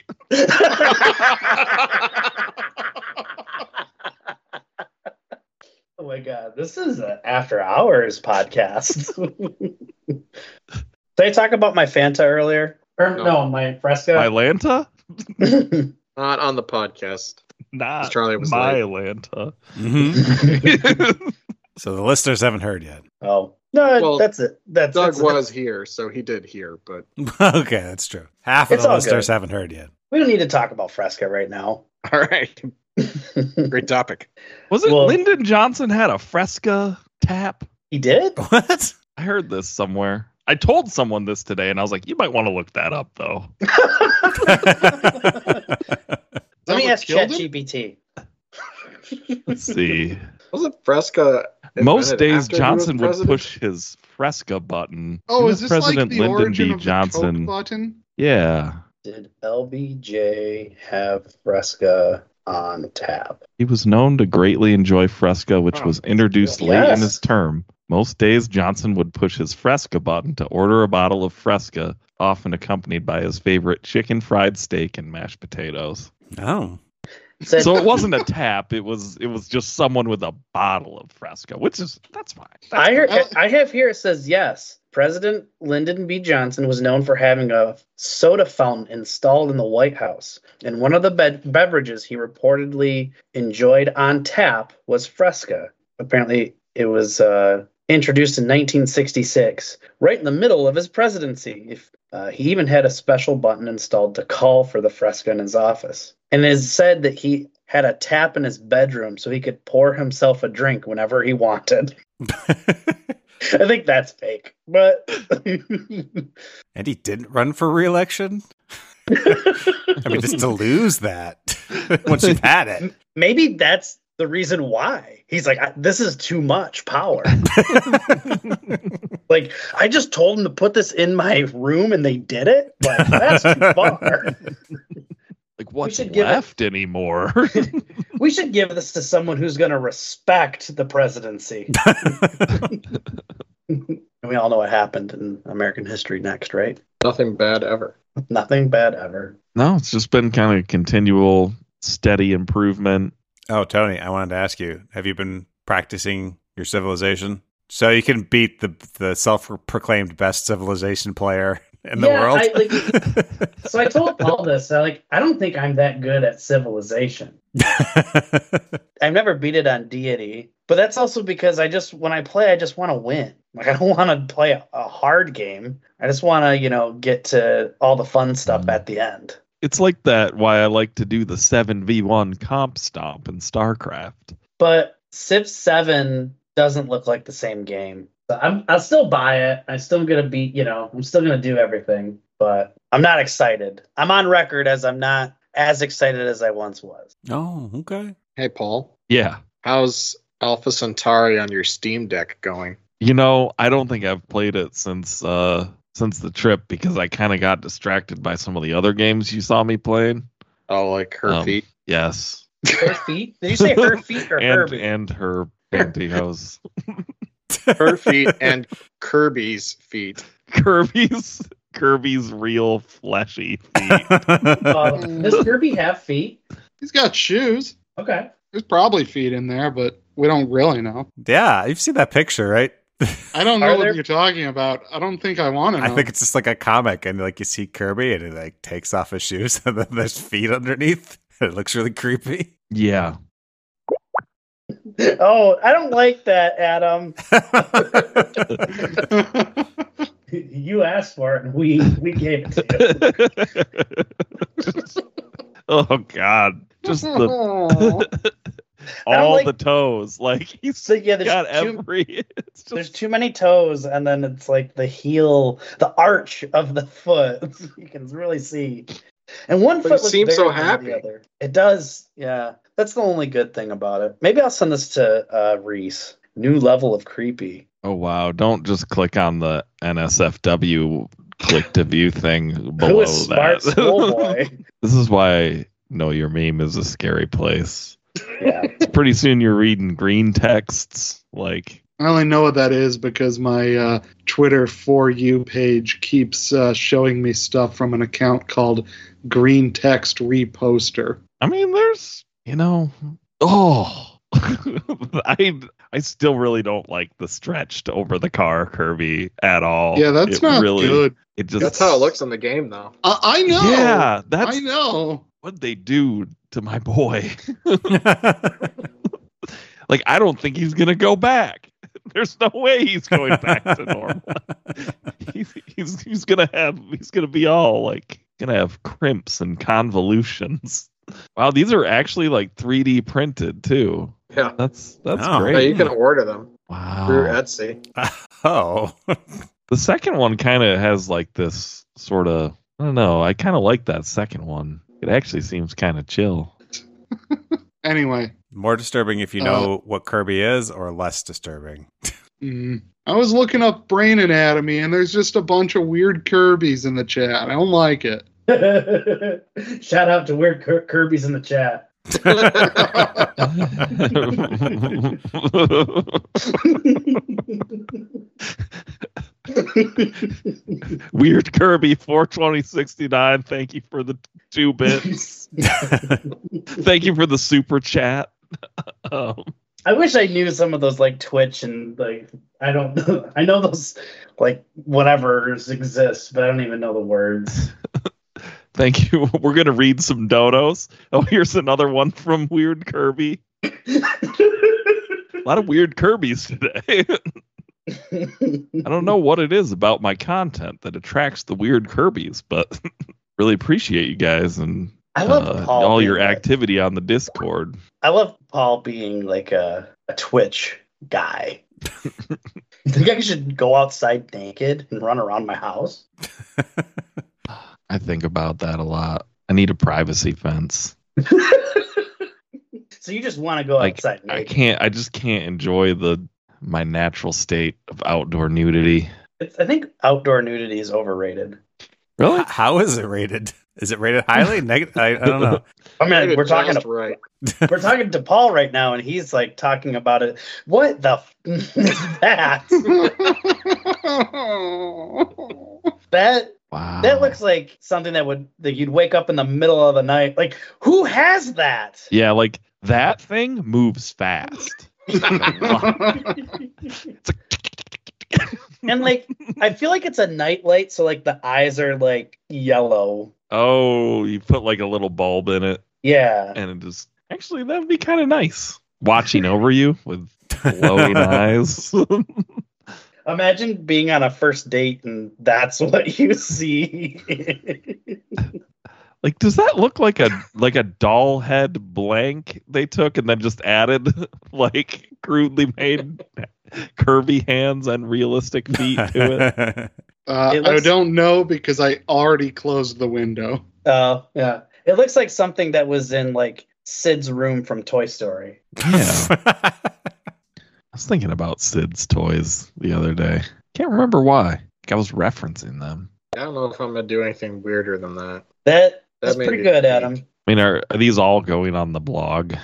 Speaker 3: Oh my god, this is an after hours podcast. Did I talk about my Fanta earlier? Or, no.
Speaker 2: No.
Speaker 3: my Fresca.
Speaker 4: Atlanta?
Speaker 2: Not on the podcast.
Speaker 4: Not
Speaker 2: Charlie was
Speaker 4: my
Speaker 2: late.
Speaker 4: Lanta.
Speaker 1: Mhm. So the listeners haven't heard yet.
Speaker 3: Oh no,
Speaker 2: Well,
Speaker 3: that's it. That's
Speaker 2: Doug
Speaker 3: that's
Speaker 2: was here, so he did hear, but
Speaker 1: Okay, that's true. Half of
Speaker 3: It's
Speaker 1: the
Speaker 3: all
Speaker 1: listeners
Speaker 3: good.
Speaker 1: haven't heard yet.
Speaker 3: We don't need to talk about Fresca right now.
Speaker 2: all right. Great topic.
Speaker 4: Was it
Speaker 3: Well-
Speaker 4: Lyndon Johnson had a Fresca tap?
Speaker 3: He did.
Speaker 1: What?
Speaker 4: I heard this somewhere. I told someone this today, and I was like, you might want to look that up, though.
Speaker 3: Let me
Speaker 5: what
Speaker 3: ask
Speaker 5: killed him?
Speaker 3: ChatGPT.
Speaker 4: Let's see.
Speaker 2: Wasn't Fresca
Speaker 4: Most
Speaker 2: invented
Speaker 4: days,
Speaker 2: after he was
Speaker 4: Johnson would
Speaker 2: president?
Speaker 4: push his Fresca button.
Speaker 5: Oh,
Speaker 4: He
Speaker 5: is
Speaker 4: was
Speaker 5: this like the
Speaker 4: Lyndon
Speaker 5: origin
Speaker 4: B.
Speaker 5: of the
Speaker 4: Johnson.
Speaker 5: Coke button?
Speaker 4: Yeah.
Speaker 3: Did L B J have Fresca on tap?
Speaker 4: He was known to greatly enjoy Fresca, which
Speaker 2: Oh,
Speaker 4: was introduced
Speaker 3: cool.
Speaker 4: late
Speaker 3: Yes.
Speaker 4: in his term. Most days, Johnson would push his Fresca button to order a bottle of Fresca, often accompanied by his favorite chicken fried steak and mashed potatoes.
Speaker 1: Oh.
Speaker 3: Said,
Speaker 4: So it wasn't a tap; it was it was just someone with a bottle of Fresca, which is that's fine. That's
Speaker 3: I heard,
Speaker 5: Uh,
Speaker 3: I have here it says yes. President Lyndon B. Johnson was known for having a soda fountain installed in the White House, and one of the be- beverages he reportedly enjoyed on tap was Fresca. Apparently, it was uh, introduced in nineteen sixty-six, right in the middle of his presidency. If uh, he even had a special button installed to call for the Fresca in his office, and it is said that he had a tap in his bedroom so he could pour himself a drink whenever he wanted. I think that's fake, but
Speaker 1: And he didn't run for re-election? I mean, just to lose that once you've had it.
Speaker 3: maybe that's the reason why he's like, I, this is too much power. Like, I just told them to put this in my room and they did it. Like, that's too far.
Speaker 4: like what's
Speaker 3: should give it-
Speaker 4: left anymore?
Speaker 3: We should give this to someone who's going to respect the presidency. And we all know what happened in American history next, right?
Speaker 2: Nothing bad ever.
Speaker 3: Nothing bad ever.
Speaker 4: No, it's just been kind of continual, steady improvement.
Speaker 1: Oh, Tony, I wanted to ask you, have you been practicing your civilization? So you can beat the the self-proclaimed best civilization player in the
Speaker 3: Yeah,
Speaker 1: world?
Speaker 3: I, like, so I told Paul this. I like, I don't think I'm that good at civilization. I've never beat it on deity, but that's also because I just, when I play, I just want to win. Like, I don't want to play a, a hard game. I just want to, you know, get to all the fun stuff at the end.
Speaker 4: It's like that why I like to do the seven v one comp stomp in StarCraft.
Speaker 3: But Civ seven doesn't look like the same game. So I'm, I'll still buy it. I'm still going to be, you know, I'm still going to do everything, but I'm not excited. I'm on record as I'm not as excited as I once was.
Speaker 1: Oh, okay.
Speaker 2: Hey, Paul,
Speaker 4: Yeah.
Speaker 2: how's Alpha Centauri on your Steam Deck going?
Speaker 4: You know, I don't think I've played it since uh since the trip because I kind of got distracted by some of the other games you saw me playing.
Speaker 2: Oh, like her
Speaker 4: Um,
Speaker 2: feet?
Speaker 4: Yes.
Speaker 3: Her feet? Did you say her feet or
Speaker 4: and
Speaker 3: Herbie?
Speaker 4: and her pantyhose.
Speaker 2: Her feet and Kirby's feet.
Speaker 4: Kirby's Kirby's real fleshy feet.
Speaker 3: Uh, does Kirby have feet?
Speaker 5: He's got shoes.
Speaker 3: Okay.
Speaker 5: There's probably feet in there, but we don't really know.
Speaker 1: Yeah, you've seen that picture, right?
Speaker 5: I don't
Speaker 3: Are
Speaker 5: know
Speaker 3: there-
Speaker 5: what you're talking about. I don't think I want to know.
Speaker 1: I think it's just like a comic, and like you see Kirby, and he like takes off his shoes, and then there's feet underneath. It looks really creepy.
Speaker 4: Yeah.
Speaker 3: Oh, I don't like that, Adam. You asked for it, and we we gave it to you.
Speaker 4: Oh God. Just the
Speaker 3: I don't
Speaker 4: all
Speaker 3: like-
Speaker 4: the toes. Like he's
Speaker 3: So yeah, there's
Speaker 4: got
Speaker 3: too,
Speaker 4: every it's just
Speaker 3: there's too many toes, and then it's like the heel, the arch of the foot. You can really see. And one
Speaker 2: But
Speaker 3: foot
Speaker 2: it
Speaker 3: looks
Speaker 2: seems so
Speaker 3: bigger than
Speaker 2: happy.
Speaker 3: the other. It does, yeah. That's the only good thing about it. Maybe I'll send this to uh, Reese. New level of creepy.
Speaker 4: Oh wow, don't just click on the N S F W click to view thing below
Speaker 3: Who is smart
Speaker 4: that.
Speaker 3: schoolboy?
Speaker 4: This is why I know your meme is a scary place.
Speaker 3: Yeah.
Speaker 4: Pretty soon you're reading green texts like
Speaker 5: I only know what that is because my uh, Twitter For You page keeps uh, showing me stuff from an account called Green Text Reposter.
Speaker 4: I mean there's you know oh I I still really don't like the stretched over the car Kirby at all.
Speaker 5: Yeah, that's
Speaker 4: It
Speaker 5: not
Speaker 4: really,
Speaker 5: good.
Speaker 4: It just
Speaker 2: That's how it looks in the game, though.
Speaker 5: I, I know.
Speaker 4: Yeah, that's
Speaker 5: I know.
Speaker 4: what'd they do to my boy? Like, I don't think he's gonna go back. There's no way he's going back to normal. he's, he's he's gonna have he's gonna be all like gonna have crimps and convolutions. Wow, these are actually like three D printed too.
Speaker 2: Yeah.
Speaker 4: That's that's
Speaker 1: Oh.
Speaker 4: great.
Speaker 2: Yeah, you can order them
Speaker 4: Wow.
Speaker 2: through Etsy.
Speaker 1: Oh.
Speaker 4: The second one kind of has like this sort of, I don't know, I kind of like that second one. It actually seems kind of chill.
Speaker 5: Anyway,
Speaker 1: More disturbing if you know what Kirby is, or less disturbing?
Speaker 5: mm, I was looking up brain anatomy, and there's just a bunch of weird Kirby's in the chat. I don't like it.
Speaker 3: Shout out to weird Kir- Kirby's in the chat.
Speaker 4: Weird Kirby four twenty sixty-nine. Thank you for the two bits. Thank you for the super chat. Um,
Speaker 3: I wish I knew some of those like Twitch and like I don't know. I know those like whatever's exist, but I don't even know the words.
Speaker 4: thank you. We're gonna read some donos. Oh, here's another one from Weird Kirby. A lot of weird Kirby's today. I don't know what it is about my content that attracts the weird Kirby's, but really appreciate you guys and
Speaker 3: I love
Speaker 4: uh,
Speaker 3: Paul
Speaker 4: all
Speaker 3: being
Speaker 4: your
Speaker 3: like-
Speaker 4: activity on the Discord.
Speaker 3: I love Paul being like a, a Twitch guy. You think I should go outside naked and run around my house?
Speaker 4: I think about that a lot. I need a privacy fence.
Speaker 3: So you just want to go
Speaker 4: Like
Speaker 3: outside
Speaker 4: I
Speaker 3: naked?
Speaker 4: can't. I just can't enjoy the my natural state of outdoor nudity.
Speaker 3: It's, I think outdoor nudity is overrated.
Speaker 4: Really?
Speaker 1: H- How is it rated? Is it rated highly? Negative? I, I don't know.
Speaker 3: I mean,
Speaker 2: Rated
Speaker 3: we're talking
Speaker 2: just
Speaker 3: to,
Speaker 2: right.
Speaker 3: we're talking to Paul right now, and he's like talking about it. What the f- is that? That
Speaker 4: Wow.
Speaker 3: that looks like something that would that you'd wake up in the middle of the night. Like, who has that?
Speaker 4: Yeah, like that thing moves fast.
Speaker 3: And like, I feel like it's a nightlight, so like the eyes are like yellow.
Speaker 4: Oh, you put like a little bulb in it,
Speaker 3: Yeah.
Speaker 4: and it just actually that would be kind of nice. Watching over you with glowing eyes.
Speaker 3: Imagine being on a first date and that's what you see.
Speaker 4: Like, does that look like a like a doll head blank they took and then just added like crudely made Kirby hands and realistic feet to it?
Speaker 5: Uh,
Speaker 3: It looks-
Speaker 5: I don't know because I already closed the window.
Speaker 3: Oh, yeah. It looks like something that was in like Sid's room from Toy Story.
Speaker 4: Yeah. I was thinking about Sid's toys the other day. Can't remember why. Like I was referencing them.
Speaker 2: I don't know if I'm gonna do anything weirder than that.
Speaker 3: That
Speaker 2: That
Speaker 3: that's
Speaker 2: may
Speaker 3: pretty
Speaker 2: be
Speaker 3: good,
Speaker 2: unique.
Speaker 3: Adam.
Speaker 4: I mean, are, are these all going on the blog?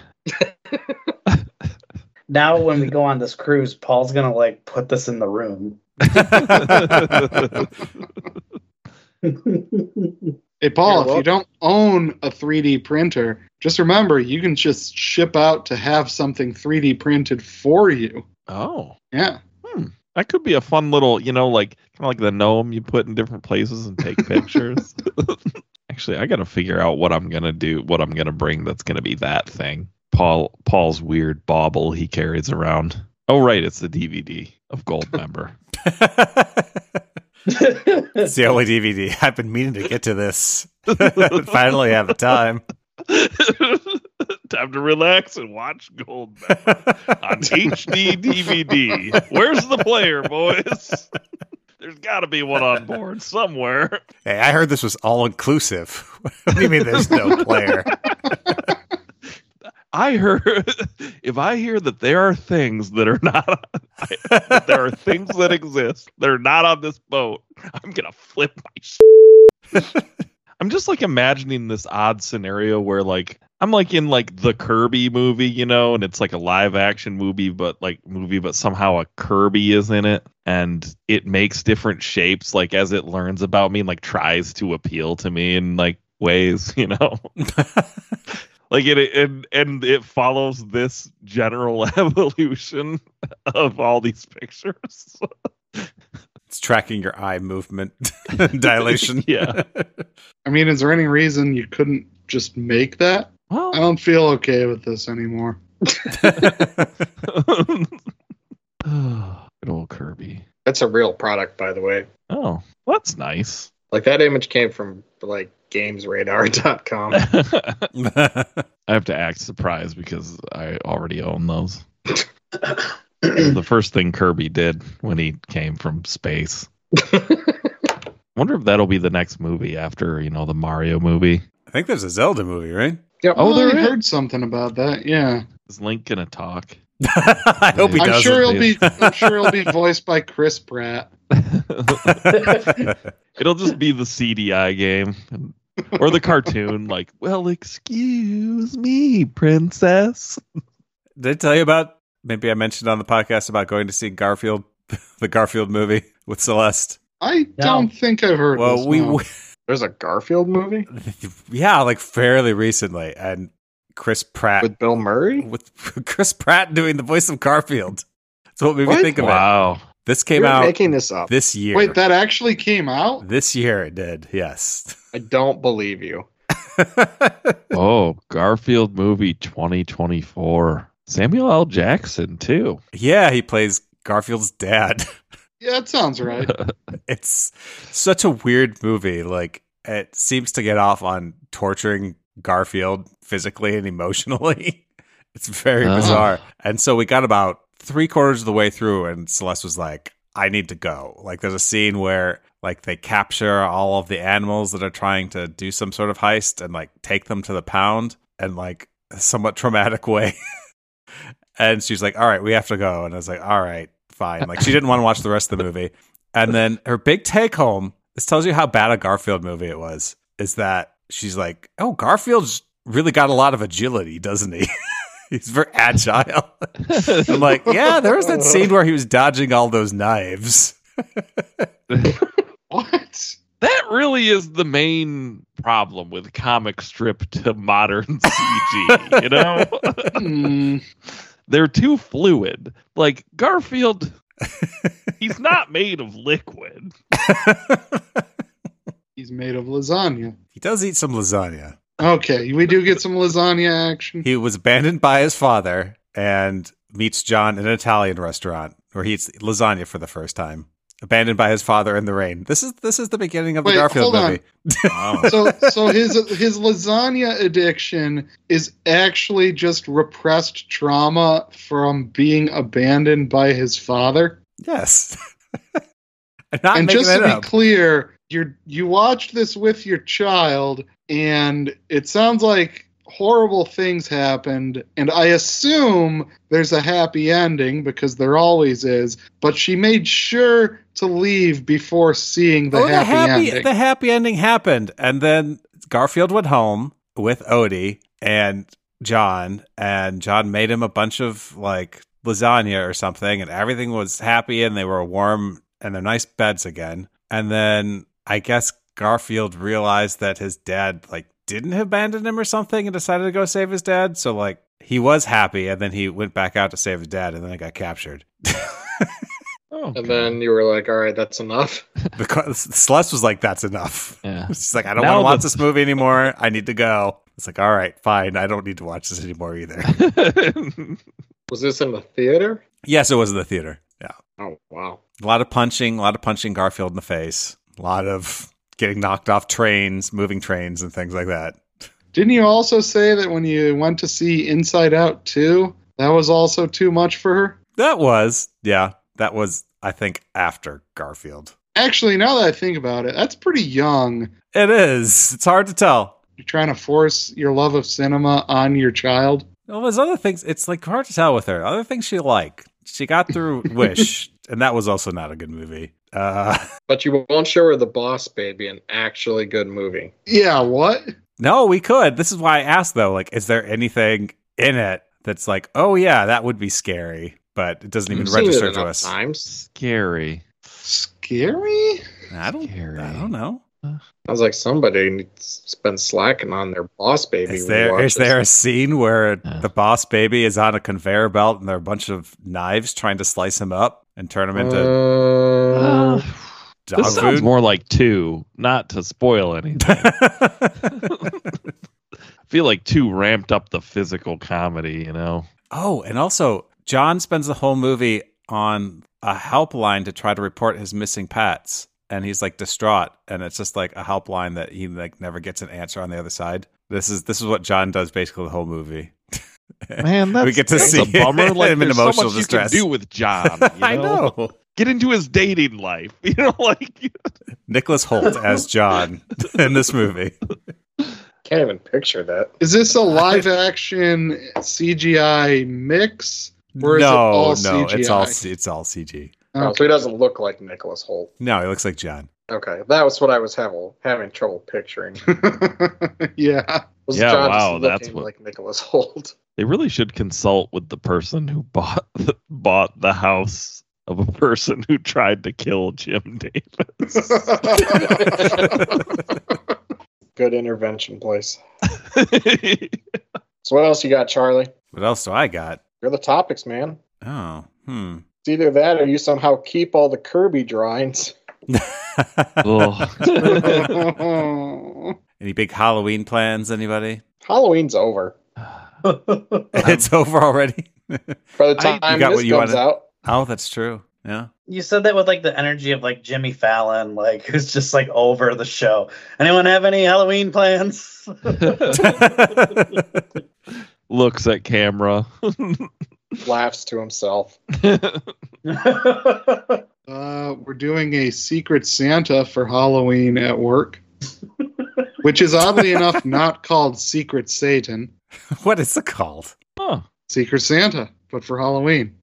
Speaker 3: Now when we go on this cruise, Paul's gonna like put this in the room.
Speaker 5: Hey, Paul,
Speaker 2: You're
Speaker 5: if you
Speaker 2: welcome.
Speaker 5: don't own a three D printer, just remember you can just ship out to have something three D printed for you.
Speaker 4: Oh,
Speaker 5: Yeah.
Speaker 4: that could be a fun little, you know, like kind of like the gnome you put in different places and take pictures. Actually, I got to figure out what I'm gonna do, what I'm gonna bring that's gonna be that thing. Paul, Paul's weird bauble he carries around. Oh, right, it's the D V D of Goldmember.
Speaker 1: It's the only D V D. I've been meaning to get to this. Finally have the time.
Speaker 4: Time to relax and watch Goldmember on H D D V D. Where's the player, boys? There's got to be one on board somewhere.
Speaker 1: Hey, I heard this was all inclusive. What do you mean there's no player?
Speaker 4: I heard if I hear that there are things that are not, that there are things that exist that are not on this boat, I'm gonna flip my shit. I'm just like imagining this odd scenario where like I'm like in like the Kirby movie, you know, and it's like a live action movie, but like movie, but somehow a Kirby is in it and it makes different shapes like as it learns about me and like tries to appeal to me in like ways, you know. Like it, and and it follows this general evolution of all these pictures.
Speaker 1: It's tracking your eye movement dilation.
Speaker 4: Yeah.
Speaker 5: I mean, is there any reason you couldn't just make that.
Speaker 4: Well,
Speaker 5: I don't feel okay with this anymore.
Speaker 4: good old Kirby.
Speaker 2: That's a real product, by the way.
Speaker 4: Oh, that's nice.
Speaker 2: Like that image came from like games radar dot com.
Speaker 4: I have to act surprised because I already own those. The first thing Kirby did when he came from space. Wonder if that'll be the next movie after, you know, the Mario movie.
Speaker 1: I think there's a Zelda movie, right?
Speaker 2: Yep.
Speaker 4: Oh, there
Speaker 5: I
Speaker 4: is?
Speaker 5: heard something about that. Yeah,
Speaker 4: Is Link gonna talk?
Speaker 1: I hope he
Speaker 4: I'm
Speaker 5: I'm
Speaker 1: doesn't.
Speaker 5: sure he'll be.
Speaker 1: dude.
Speaker 5: I'm sure he'll be voiced by Chris Pratt.
Speaker 4: It'll just be the C D I game. Or the cartoon, like, well, excuse me, princess.
Speaker 1: Did I tell you about, maybe I mentioned on the podcast about going to see Garfield, the Garfield movie with Celeste?
Speaker 5: I
Speaker 3: No.
Speaker 5: don't think I've heard.
Speaker 1: Well,
Speaker 5: this,
Speaker 1: we,
Speaker 5: no.
Speaker 1: we
Speaker 2: There's a Garfield movie
Speaker 1: yeah, like fairly recently, and Chris Pratt
Speaker 2: with Bill Murray.
Speaker 1: with Chris Pratt doing the voice of Garfield. That's what made me
Speaker 2: What?
Speaker 1: think of it.
Speaker 4: Wow.
Speaker 1: This came
Speaker 2: You're
Speaker 1: out
Speaker 2: making this up.
Speaker 1: this year.
Speaker 5: Wait, that actually came out.
Speaker 1: This year it did, yes.
Speaker 2: I don't believe you.
Speaker 4: Oh, Garfield movie twenty twenty-four. Samuel L. Jackson, too.
Speaker 1: Yeah, he plays Garfield's dad.
Speaker 5: Yeah, that sounds right.
Speaker 1: It's such a weird movie. Like, it seems to get off on torturing Garfield physically and emotionally. It's very
Speaker 4: Oh.
Speaker 1: bizarre. And so we got about three quarters of the way through, and Celeste was like, I need to go. Like, there's a scene where, like, they capture all of the animals that are trying to do some sort of heist and, like, take them to the pound in, like, a somewhat traumatic way. And she's like, all right, we have to go. And I was like, all right, fine. Like, she didn't want to watch the rest of the movie. And then her big take home, this tells you how bad a Garfield movie it was, is that she's like, oh, Garfield's really got a lot of agility, doesn't he? He's very agile. I'm like, yeah, there was that scene where he was dodging all those knives.
Speaker 5: What?
Speaker 4: That really is the main problem with comic strip to modern C G, you know?
Speaker 5: Hmm.
Speaker 4: They're too fluid. Like, Garfield, he's not made of liquid.
Speaker 5: He's made of lasagna.
Speaker 1: He does eat some lasagna.
Speaker 5: Okay, we do get some lasagna action.
Speaker 1: He was abandoned by his father and meets John in an Italian restaurant where he eats lasagna for the first time. Abandoned by his father in the rain. This is this is the beginning of the
Speaker 5: Wait,
Speaker 1: Garfield
Speaker 5: hold on.
Speaker 1: movie.
Speaker 4: Wow.
Speaker 5: So, so his his lasagna addiction is actually just repressed trauma from being abandoned by his father.
Speaker 1: Yes. I'm not
Speaker 5: And
Speaker 1: making
Speaker 5: just
Speaker 1: that
Speaker 5: to be
Speaker 1: up.
Speaker 5: clear, you you watched this with your child, and it sounds like horrible things happened, and I assume there's a happy ending because there always is, but she made sure to leave before seeing the
Speaker 1: oh,
Speaker 5: happy,
Speaker 1: the happy
Speaker 5: ending.
Speaker 1: the happy ending happened, and then Garfield went home with Odie and John, and John made him a bunch of like lasagna or something, and everything was happy, and they were warm and they're nice beds again. And then I guess Garfield realized that his dad like didn't abandon him or something and decided to go save his dad. So like he was happy, and then he went back out to save his dad, and then he got captured.
Speaker 4: Oh,
Speaker 2: And then you were like, all right, that's enough.
Speaker 1: Because Celeste was like, "That's enough."
Speaker 4: yeah.
Speaker 1: She's like, "I don't
Speaker 4: Now
Speaker 1: want to watch
Speaker 4: the-
Speaker 1: this movie anymore. I need to go." It's like, "All right, fine. I don't need to watch this anymore either."
Speaker 2: Was this in the theater?
Speaker 1: Yes, it was in the theater. Yeah,
Speaker 2: Oh, wow.
Speaker 1: a lot of punching, a lot of punching Garfield in the face, a lot of getting knocked off trains, moving trains, and things like that.
Speaker 5: Didn't you also say that when you went to see Inside Out two, that was also too much for her?
Speaker 1: That was, yeah, that was, I think, after Garfield.
Speaker 5: Actually, now that I think about it, that's pretty young.
Speaker 1: It is. It's hard to tell.
Speaker 5: You're trying to force your love of cinema on your child.
Speaker 1: Well, there's other things. It's like hard to tell with her. Other things she liked. She got through Wish, and that was also not a good movie. Uh,
Speaker 2: But you won't show her The Boss Baby, an actually good movie.
Speaker 5: Yeah, what?
Speaker 1: no, we could. This is why I asked, though. Like, is there anything in it that's like, oh yeah, that would be scary, but it doesn't even
Speaker 2: I've seen it
Speaker 1: register to
Speaker 2: enough
Speaker 1: us?
Speaker 2: times.
Speaker 4: Scary.
Speaker 5: Scary?
Speaker 1: I don't.
Speaker 4: Scary.
Speaker 1: I don't know.
Speaker 2: Sounds like somebody has been slacking on their Boss Baby.
Speaker 1: Is there is
Speaker 2: rewatches.
Speaker 1: there a scene where
Speaker 4: Yeah.
Speaker 1: the boss baby is on a conveyor belt and there are a bunch of knives trying to slice him up and turn him into
Speaker 2: Uh,
Speaker 4: Uh,
Speaker 1: dog
Speaker 4: this sounds
Speaker 1: food?
Speaker 4: more like two, not to spoil anything. feel like two ramped up the physical comedy, you know.
Speaker 1: Oh, and also John spends the whole movie on a helpline to try to report his missing pets, and he's like distraught, and it's just like a helpline that he like never gets an answer on the other side. This is this is what John does basically the whole movie.
Speaker 4: Man, that's,
Speaker 1: we get to
Speaker 4: that's
Speaker 1: see
Speaker 4: a bummer. Like,
Speaker 1: him in
Speaker 4: there's so
Speaker 1: emotional
Speaker 4: much
Speaker 1: distress.
Speaker 4: you can do with John. You know?
Speaker 1: I know.
Speaker 4: Get into his dating life. You know, like
Speaker 1: Nicholas Hoult as John in this movie.
Speaker 2: Can't even picture that.
Speaker 5: Is this a live action C G I mix? Or is
Speaker 1: no,
Speaker 5: it all
Speaker 1: no,
Speaker 5: C G I?
Speaker 1: it's all it's all C G.
Speaker 2: Oh, so he doesn't look like Nicholas Hoult.
Speaker 1: No, he looks like John.
Speaker 2: Okay, that was what I was having having trouble picturing.
Speaker 5: Yeah.
Speaker 2: Was
Speaker 4: Yeah,
Speaker 2: John
Speaker 4: wow,
Speaker 2: just
Speaker 4: that's
Speaker 2: looking
Speaker 4: what-
Speaker 2: like Nicholas Hoult?
Speaker 4: they really should consult with the person who bought the, bought the house of a person who tried to kill Jim Davis.
Speaker 2: Good intervention place. So what else you got, Charlie?
Speaker 1: What else do I got?
Speaker 2: You're the topics, man.
Speaker 1: Oh, hmm.
Speaker 2: It's either that or you somehow keep all the Kirby drawings.
Speaker 4: Ugh.
Speaker 1: Any big Halloween plans, anybody?
Speaker 2: Halloween's over.
Speaker 1: It's over already?
Speaker 2: By the
Speaker 4: I-
Speaker 2: time
Speaker 1: you got
Speaker 2: this
Speaker 1: what you
Speaker 2: comes
Speaker 1: wanted?
Speaker 2: out.
Speaker 1: Oh, that's true. Yeah.
Speaker 3: You said that with like the energy of like Jimmy Fallon, like who's just like over the show. Anyone have any Halloween plans?
Speaker 4: Looks at camera.
Speaker 2: Laughs to himself.
Speaker 5: Uh, we're doing a Secret Santa for Halloween at work, which is oddly enough not called Secret Satan.
Speaker 1: What is it called?
Speaker 4: Huh.
Speaker 5: Secret Santa, but for Halloween.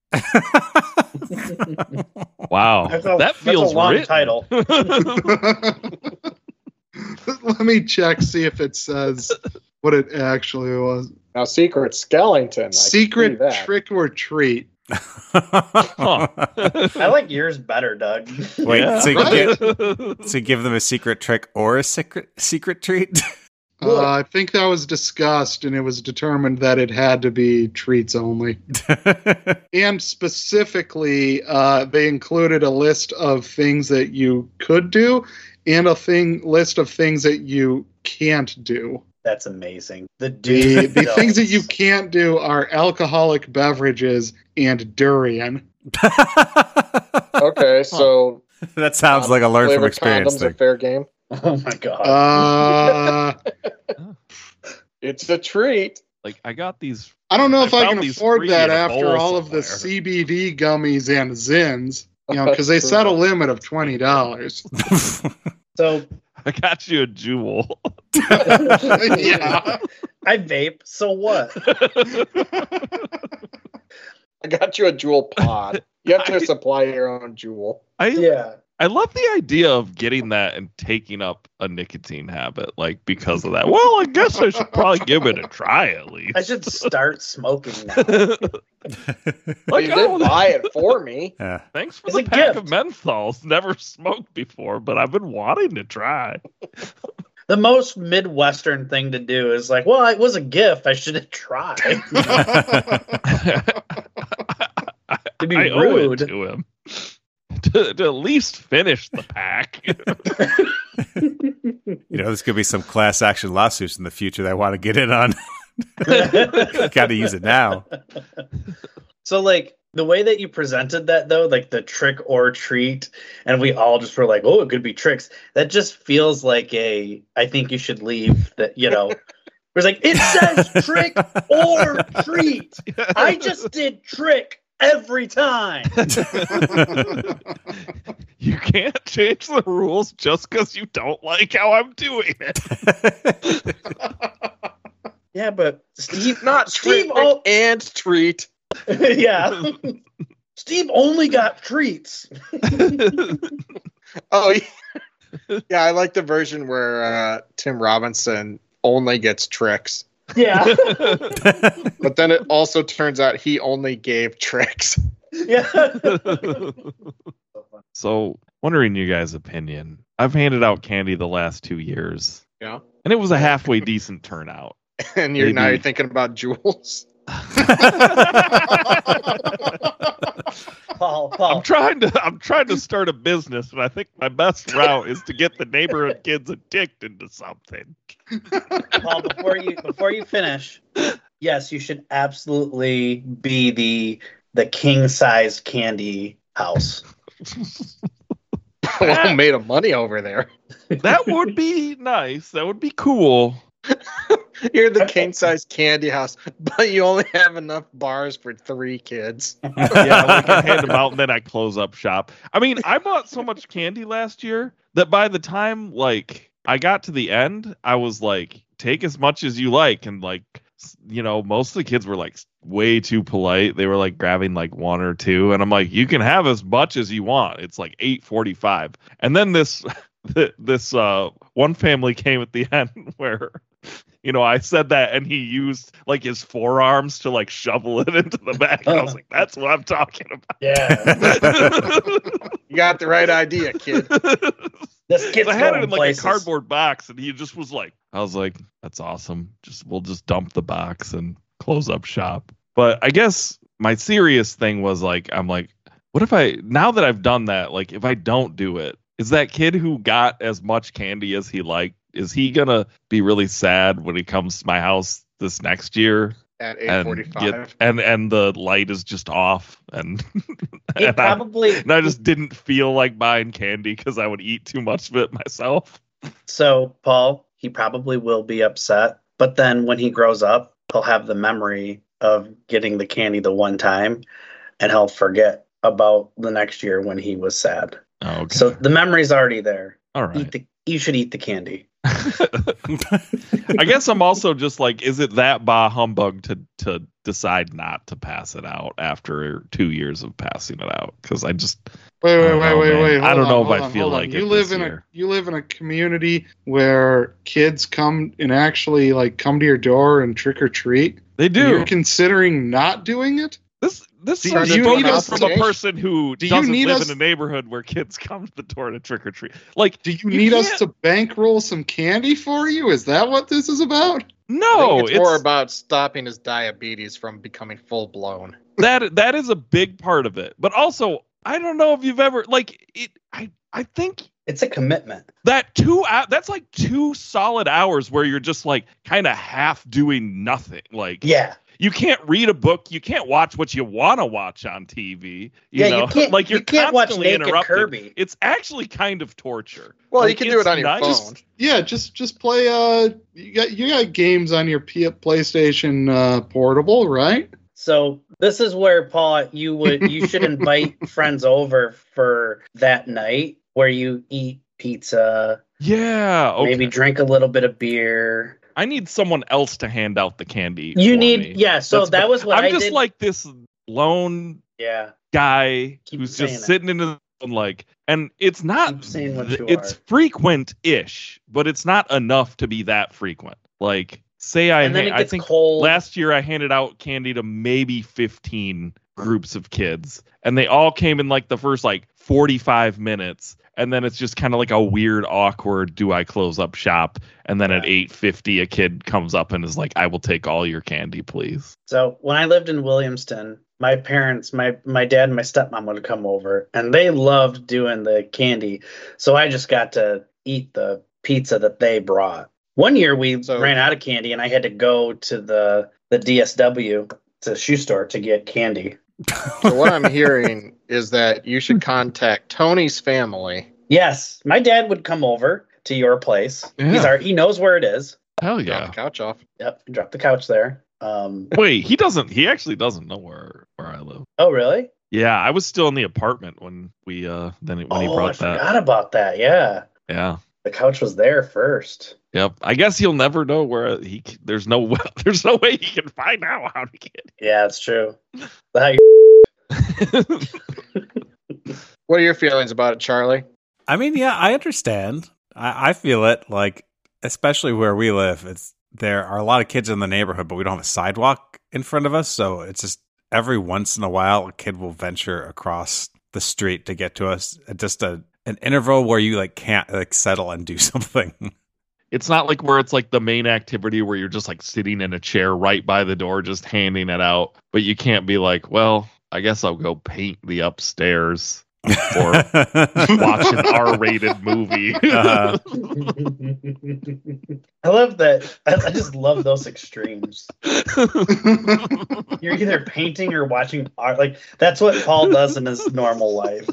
Speaker 4: Wow.
Speaker 3: That's a,
Speaker 4: that feels
Speaker 3: that's a long
Speaker 4: written.
Speaker 3: title.
Speaker 5: Let me check, see if it says what it actually was.
Speaker 2: Now, Secret Skellington. I can see
Speaker 5: Secret
Speaker 2: that.
Speaker 5: Trick or Treat.
Speaker 4: Huh.
Speaker 3: I like yours better, Doug.
Speaker 1: Wait,
Speaker 4: Yeah.
Speaker 1: so, you
Speaker 5: Right?
Speaker 1: give, so you give them a secret trick or a secret secret treat?
Speaker 5: Uh, I think that was discussed, and it was determined that it had to be treats only. And specifically, uh, they included a list of things that you could do and a thing list of things that you can't do.
Speaker 3: That's amazing. The
Speaker 5: The,
Speaker 3: dude.
Speaker 5: the things that you can't do are alcoholic beverages and durian.
Speaker 2: Okay, so
Speaker 1: That sounds
Speaker 2: um,
Speaker 1: like a learn from
Speaker 2: flavored
Speaker 1: experience
Speaker 2: condoms
Speaker 1: thing.
Speaker 2: are fair game.
Speaker 3: Oh my god.
Speaker 5: Uh,
Speaker 2: It's a treat.
Speaker 4: Like, I got these.
Speaker 5: I don't know
Speaker 4: I
Speaker 5: if I,
Speaker 4: found
Speaker 5: can
Speaker 4: these
Speaker 5: afford
Speaker 4: free
Speaker 5: that
Speaker 4: in a
Speaker 5: after
Speaker 4: bowl
Speaker 5: all of the
Speaker 4: somewhere.
Speaker 5: C B D gummies and Zins. You know, because they set a limit of twenty dollars.
Speaker 3: So
Speaker 4: I got you a jewel.
Speaker 5: Yeah.
Speaker 3: I vape. So what?
Speaker 2: I got you a jewel pod. You have to
Speaker 4: I-
Speaker 2: supply your own jewel.
Speaker 4: I
Speaker 3: Yeah.
Speaker 4: I love the idea of getting that and taking up a nicotine habit, like because of that. Well, I guess I should probably give it a try at least.
Speaker 3: I should start smoking now.
Speaker 2: Well,
Speaker 4: like,
Speaker 2: you
Speaker 4: oh,
Speaker 2: did buy it for me.
Speaker 1: Yeah.
Speaker 4: thanks for
Speaker 3: It's
Speaker 4: the
Speaker 3: a
Speaker 4: pack
Speaker 3: gift.
Speaker 4: of menthols. Never smoked before, but I've been wanting to try.
Speaker 3: The most Midwestern thing to do is like, well, it was a gift. I should try. To be
Speaker 4: I owe
Speaker 3: rude.
Speaker 4: it to him. To, to at least finish the pack.
Speaker 1: You know, there's going to be some class action lawsuits in the future that I want to get in on. Got to use it now.
Speaker 3: So, like, the way that you presented that, though, like the trick or treat, and we all just were like, oh, it could be tricks. That just feels like a, I think you should leave, that, you know. It's like, it says trick or treat. I just did trick every time.
Speaker 4: You can't change the rules just because you don't like how I'm doing it.
Speaker 3: Yeah, but Steve,
Speaker 2: Not
Speaker 3: Steve,
Speaker 2: trick
Speaker 3: oh,
Speaker 2: and treat.
Speaker 3: yeah. Steve only got treats.
Speaker 2: Oh, yeah. Yeah, I like the version where uh, Tim Robinson only gets tricks.
Speaker 3: Yeah.
Speaker 2: But then it also turns out he only gave tricks.
Speaker 3: Yeah.
Speaker 4: So, wondering you guys' opinion. I've handed out candy the last two years,
Speaker 2: Yeah.
Speaker 4: and it was a halfway decent turnout.
Speaker 2: And you're now
Speaker 4: Maybe.
Speaker 2: you're thinking about jewels.
Speaker 3: Paul, Paul.
Speaker 4: I'm trying to I'm trying to start a business, and I think my best route is to get the neighborhood kids addicted to something.
Speaker 3: Paul, before you before you finish, yes, you should absolutely be the the king sized candy house.
Speaker 2: Well, made of money over there.
Speaker 4: That would be nice. That would be cool.
Speaker 2: You're the king size candy house, but you only have enough bars for three kids.
Speaker 4: Yeah, we can hand them out, and then I close up shop. I mean, I bought so much candy last year that by the time like I got to the end, I was like, take as much as you like, and like, you know, most of the kids were like way too polite. They were like grabbing like one or two, and I'm like, you can have as much as you want. It's like eight forty-five, and then this this uh one family came at the end where, you know, I said that, and he used like his forearms to like shovel it into the bag. And I was like, that's what I'm talking about.
Speaker 3: Yeah.
Speaker 2: You got the right idea, kid.
Speaker 3: This kid's
Speaker 4: I had it
Speaker 3: going
Speaker 4: in like
Speaker 3: places.
Speaker 4: a cardboard box, and he just was like, I was like, that's awesome. Just we'll just dump the box and close up shop. But I guess my serious thing was like, I'm like, what if I, now that I've done that, like if I don't do it, is that kid who got as much candy as he liked, is he gonna be really sad when he comes to my house this next year?
Speaker 2: At eight
Speaker 4: And,
Speaker 2: forty-five.
Speaker 4: get, and and the light is just off, and,
Speaker 3: He
Speaker 4: and, I,
Speaker 3: probably
Speaker 4: and I just didn't feel like buying candy because I would eat too much of it myself.
Speaker 3: so Paul, he probably will be upset, but then when he grows up, he'll have the memory of getting the candy the one time, and he'll forget about the next year when he was sad.
Speaker 4: Oh, okay.
Speaker 3: So the memory's already there.
Speaker 4: All right.
Speaker 3: Eat the, you should eat the candy.
Speaker 4: I guess I'm also just like, is it that bah humbug to to decide not to pass it out after two years of passing it out? Because I just
Speaker 5: Wait,
Speaker 4: I
Speaker 5: wait,
Speaker 4: don't
Speaker 5: wait,
Speaker 4: know,
Speaker 5: wait,
Speaker 4: man.
Speaker 5: wait.
Speaker 4: I
Speaker 5: hold
Speaker 4: don't
Speaker 5: on,
Speaker 4: know if
Speaker 5: hold
Speaker 4: I
Speaker 5: on,
Speaker 4: feel
Speaker 5: hold on.
Speaker 4: like
Speaker 5: you
Speaker 4: it
Speaker 5: live
Speaker 4: this
Speaker 5: in
Speaker 4: year.
Speaker 5: a you live in a community where kids come and actually like come to your door and trick or treat.
Speaker 4: They do.
Speaker 5: You're considering not doing it?
Speaker 4: This this
Speaker 5: Do
Speaker 4: is
Speaker 5: you
Speaker 4: spoken
Speaker 5: need us
Speaker 4: from
Speaker 2: to-
Speaker 4: a person who
Speaker 5: Do you
Speaker 4: doesn't
Speaker 5: need
Speaker 4: live
Speaker 5: us-
Speaker 4: in a neighborhood where kids come to the door to trick or treat. Like,
Speaker 5: Do you,
Speaker 4: You
Speaker 5: need us
Speaker 4: can't-
Speaker 5: to bankroll some candy for you? Is that what this is about?
Speaker 2: I
Speaker 4: no,
Speaker 2: think it's, more about stopping his diabetes from becoming full blown.
Speaker 4: that that is a big part of it. But also, I don't know if you've ever like it. I I think
Speaker 3: It's a commitment.
Speaker 4: that two hou- that's like two solid hours where you're just like kind of half doing nothing. Like,
Speaker 3: Yeah.
Speaker 4: you can't read a book, you can't watch what you want to watch on T V. You
Speaker 3: Yeah,
Speaker 4: know,
Speaker 3: you can't,
Speaker 4: like you're
Speaker 3: you can't watch
Speaker 4: constantly
Speaker 3: Naked
Speaker 4: interrupted.
Speaker 3: Kirby.
Speaker 4: It's actually kind of torture.
Speaker 2: Well,
Speaker 4: Like,
Speaker 2: you can do
Speaker 4: it's
Speaker 2: it on your
Speaker 4: nice.
Speaker 2: phone.
Speaker 5: Yeah, just just play. Uh, you got you got games on your P- PlayStation uh, Portable, right?
Speaker 3: So this is where, Paul, you would you should invite friends over for that night where you eat pizza,
Speaker 4: Yeah, okay.
Speaker 3: maybe drink a little bit of beer.
Speaker 4: I need someone else to hand out the candy.
Speaker 3: You
Speaker 4: for
Speaker 3: need
Speaker 4: me.
Speaker 3: yeah. So
Speaker 4: That's
Speaker 3: that
Speaker 4: what-
Speaker 3: was what
Speaker 4: I'm
Speaker 3: I
Speaker 4: just
Speaker 3: did.
Speaker 4: like this lone
Speaker 3: yeah.
Speaker 4: guy
Speaker 3: Keep
Speaker 4: who's
Speaker 3: saying
Speaker 4: just
Speaker 3: it.
Speaker 4: sitting in the like, and it's not.
Speaker 3: Keep saying what
Speaker 4: th-
Speaker 3: you
Speaker 4: it's
Speaker 3: are.
Speaker 4: frequent-ish, but it's not enough to be that frequent. Like, say I,
Speaker 3: And then
Speaker 4: ha-
Speaker 3: it
Speaker 4: I
Speaker 3: gets
Speaker 4: think
Speaker 3: cold.
Speaker 4: last year I handed out candy to maybe fifteen groups of kids, and they all came in like the first like forty-five minutes, and then it's just kind of like a weird, awkward. Do I close up shop? And then at
Speaker 3: Yeah.
Speaker 4: eight fifty, a kid comes up and is like, "I will take all your candy, please."
Speaker 3: So when I lived in Williamston, my parents, my my dad and my stepmom would come over, and they loved doing the candy. So I just got to eat the pizza that they brought. One year we
Speaker 2: So-
Speaker 3: ran out of candy, and I had to go to the the D S W, to the shoe store, to get candy.
Speaker 2: So what I'm hearing is that you should contact Tony's family.
Speaker 3: Yes, my dad would come over to your place. He's
Speaker 4: Yeah.
Speaker 3: our, he knows where it is.
Speaker 4: Hell
Speaker 2: Drop
Speaker 4: yeah!
Speaker 2: the couch off.
Speaker 3: Yep, drop the couch there. Um,
Speaker 4: Wait, he doesn't. He actually doesn't know where where I live.
Speaker 3: oh really?
Speaker 4: Yeah, I was still in the apartment when we uh then when he
Speaker 3: Oh, I
Speaker 4: brought that.
Speaker 3: forgot about that. Yeah,
Speaker 4: Yeah.
Speaker 3: the couch was there first.
Speaker 4: Yep. I guess he'll never know where he. c- There's no. There's no way he can find out how to get.
Speaker 3: Yeah, it's true. How you-
Speaker 4: it.
Speaker 2: What are your feelings about it, Charlie?
Speaker 1: I mean, yeah, I understand. I, I feel it. Like, especially where we live, it's there are a lot of kids in the neighborhood, but we don't have a sidewalk in front of us, so it's just every once in a while a kid will venture across the street to get to us at just a an interval where you like can't like settle and do something.
Speaker 4: it's not like where it's like the main activity where you're just like sitting in a chair right by the door, just handing it out. But you can't be like, well, I guess I'll go paint the upstairs or watch an R-rated movie.
Speaker 1: Uh-huh.
Speaker 3: I love that. I, I just love those extremes. You're either painting or watching art. Like that's what Paul does in his normal life.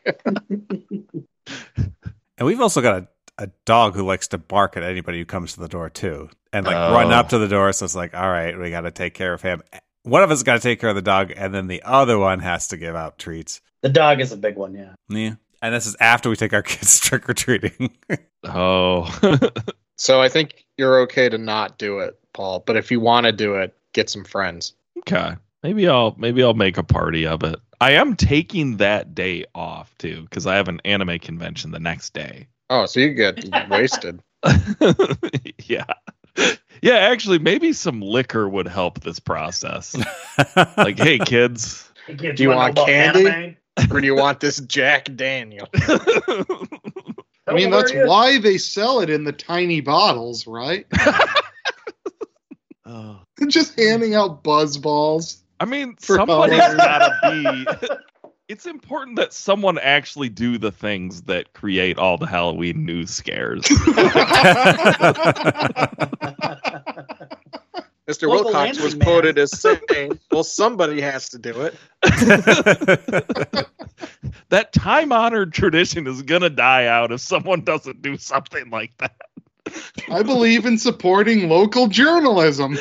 Speaker 1: And we've also got a, a dog who likes to bark at anybody who comes to the door too, and like
Speaker 4: Oh.
Speaker 1: run up to the door. So it's like, all right, we got to take care of him. One of us got to take care of the dog, and then the other one has to give out treats.
Speaker 3: The dog is a big one, yeah.
Speaker 1: Yeah. And this is after we take our kids trick or treating.
Speaker 4: Oh.
Speaker 2: So I think you're okay to not do it, Paul. But if you want to do it, get some friends.
Speaker 4: Okay. Maybe I'll maybe I'll make a party of it. I am taking that day off too, because I have an anime convention the next day.
Speaker 2: Oh, so you get wasted.
Speaker 4: Yeah. Yeah, actually, maybe some liquor would help this process. Like, hey, kids.
Speaker 3: Hey, kid,
Speaker 2: Do you
Speaker 3: wanna
Speaker 2: want
Speaker 3: know about
Speaker 2: candy?
Speaker 3: anime?
Speaker 2: Or do you want this Jack Daniel?
Speaker 5: I mean,
Speaker 3: How
Speaker 5: that's
Speaker 3: old are you?
Speaker 5: why they sell it in the tiny bottles, right?
Speaker 4: Oh.
Speaker 5: Just handing out buzz balls.
Speaker 4: I mean,
Speaker 5: For
Speaker 4: somebody's
Speaker 5: Halloween.
Speaker 4: gotta be. It's important that someone actually do the things that create all the Halloween news scares.
Speaker 2: Mister
Speaker 3: Local
Speaker 2: Wilcox was
Speaker 3: Lansing man.
Speaker 2: quoted as saying, well, somebody has to do it.
Speaker 4: That time-honored tradition is gonna die out if someone doesn't do something like that.
Speaker 5: I believe in supporting local journalism.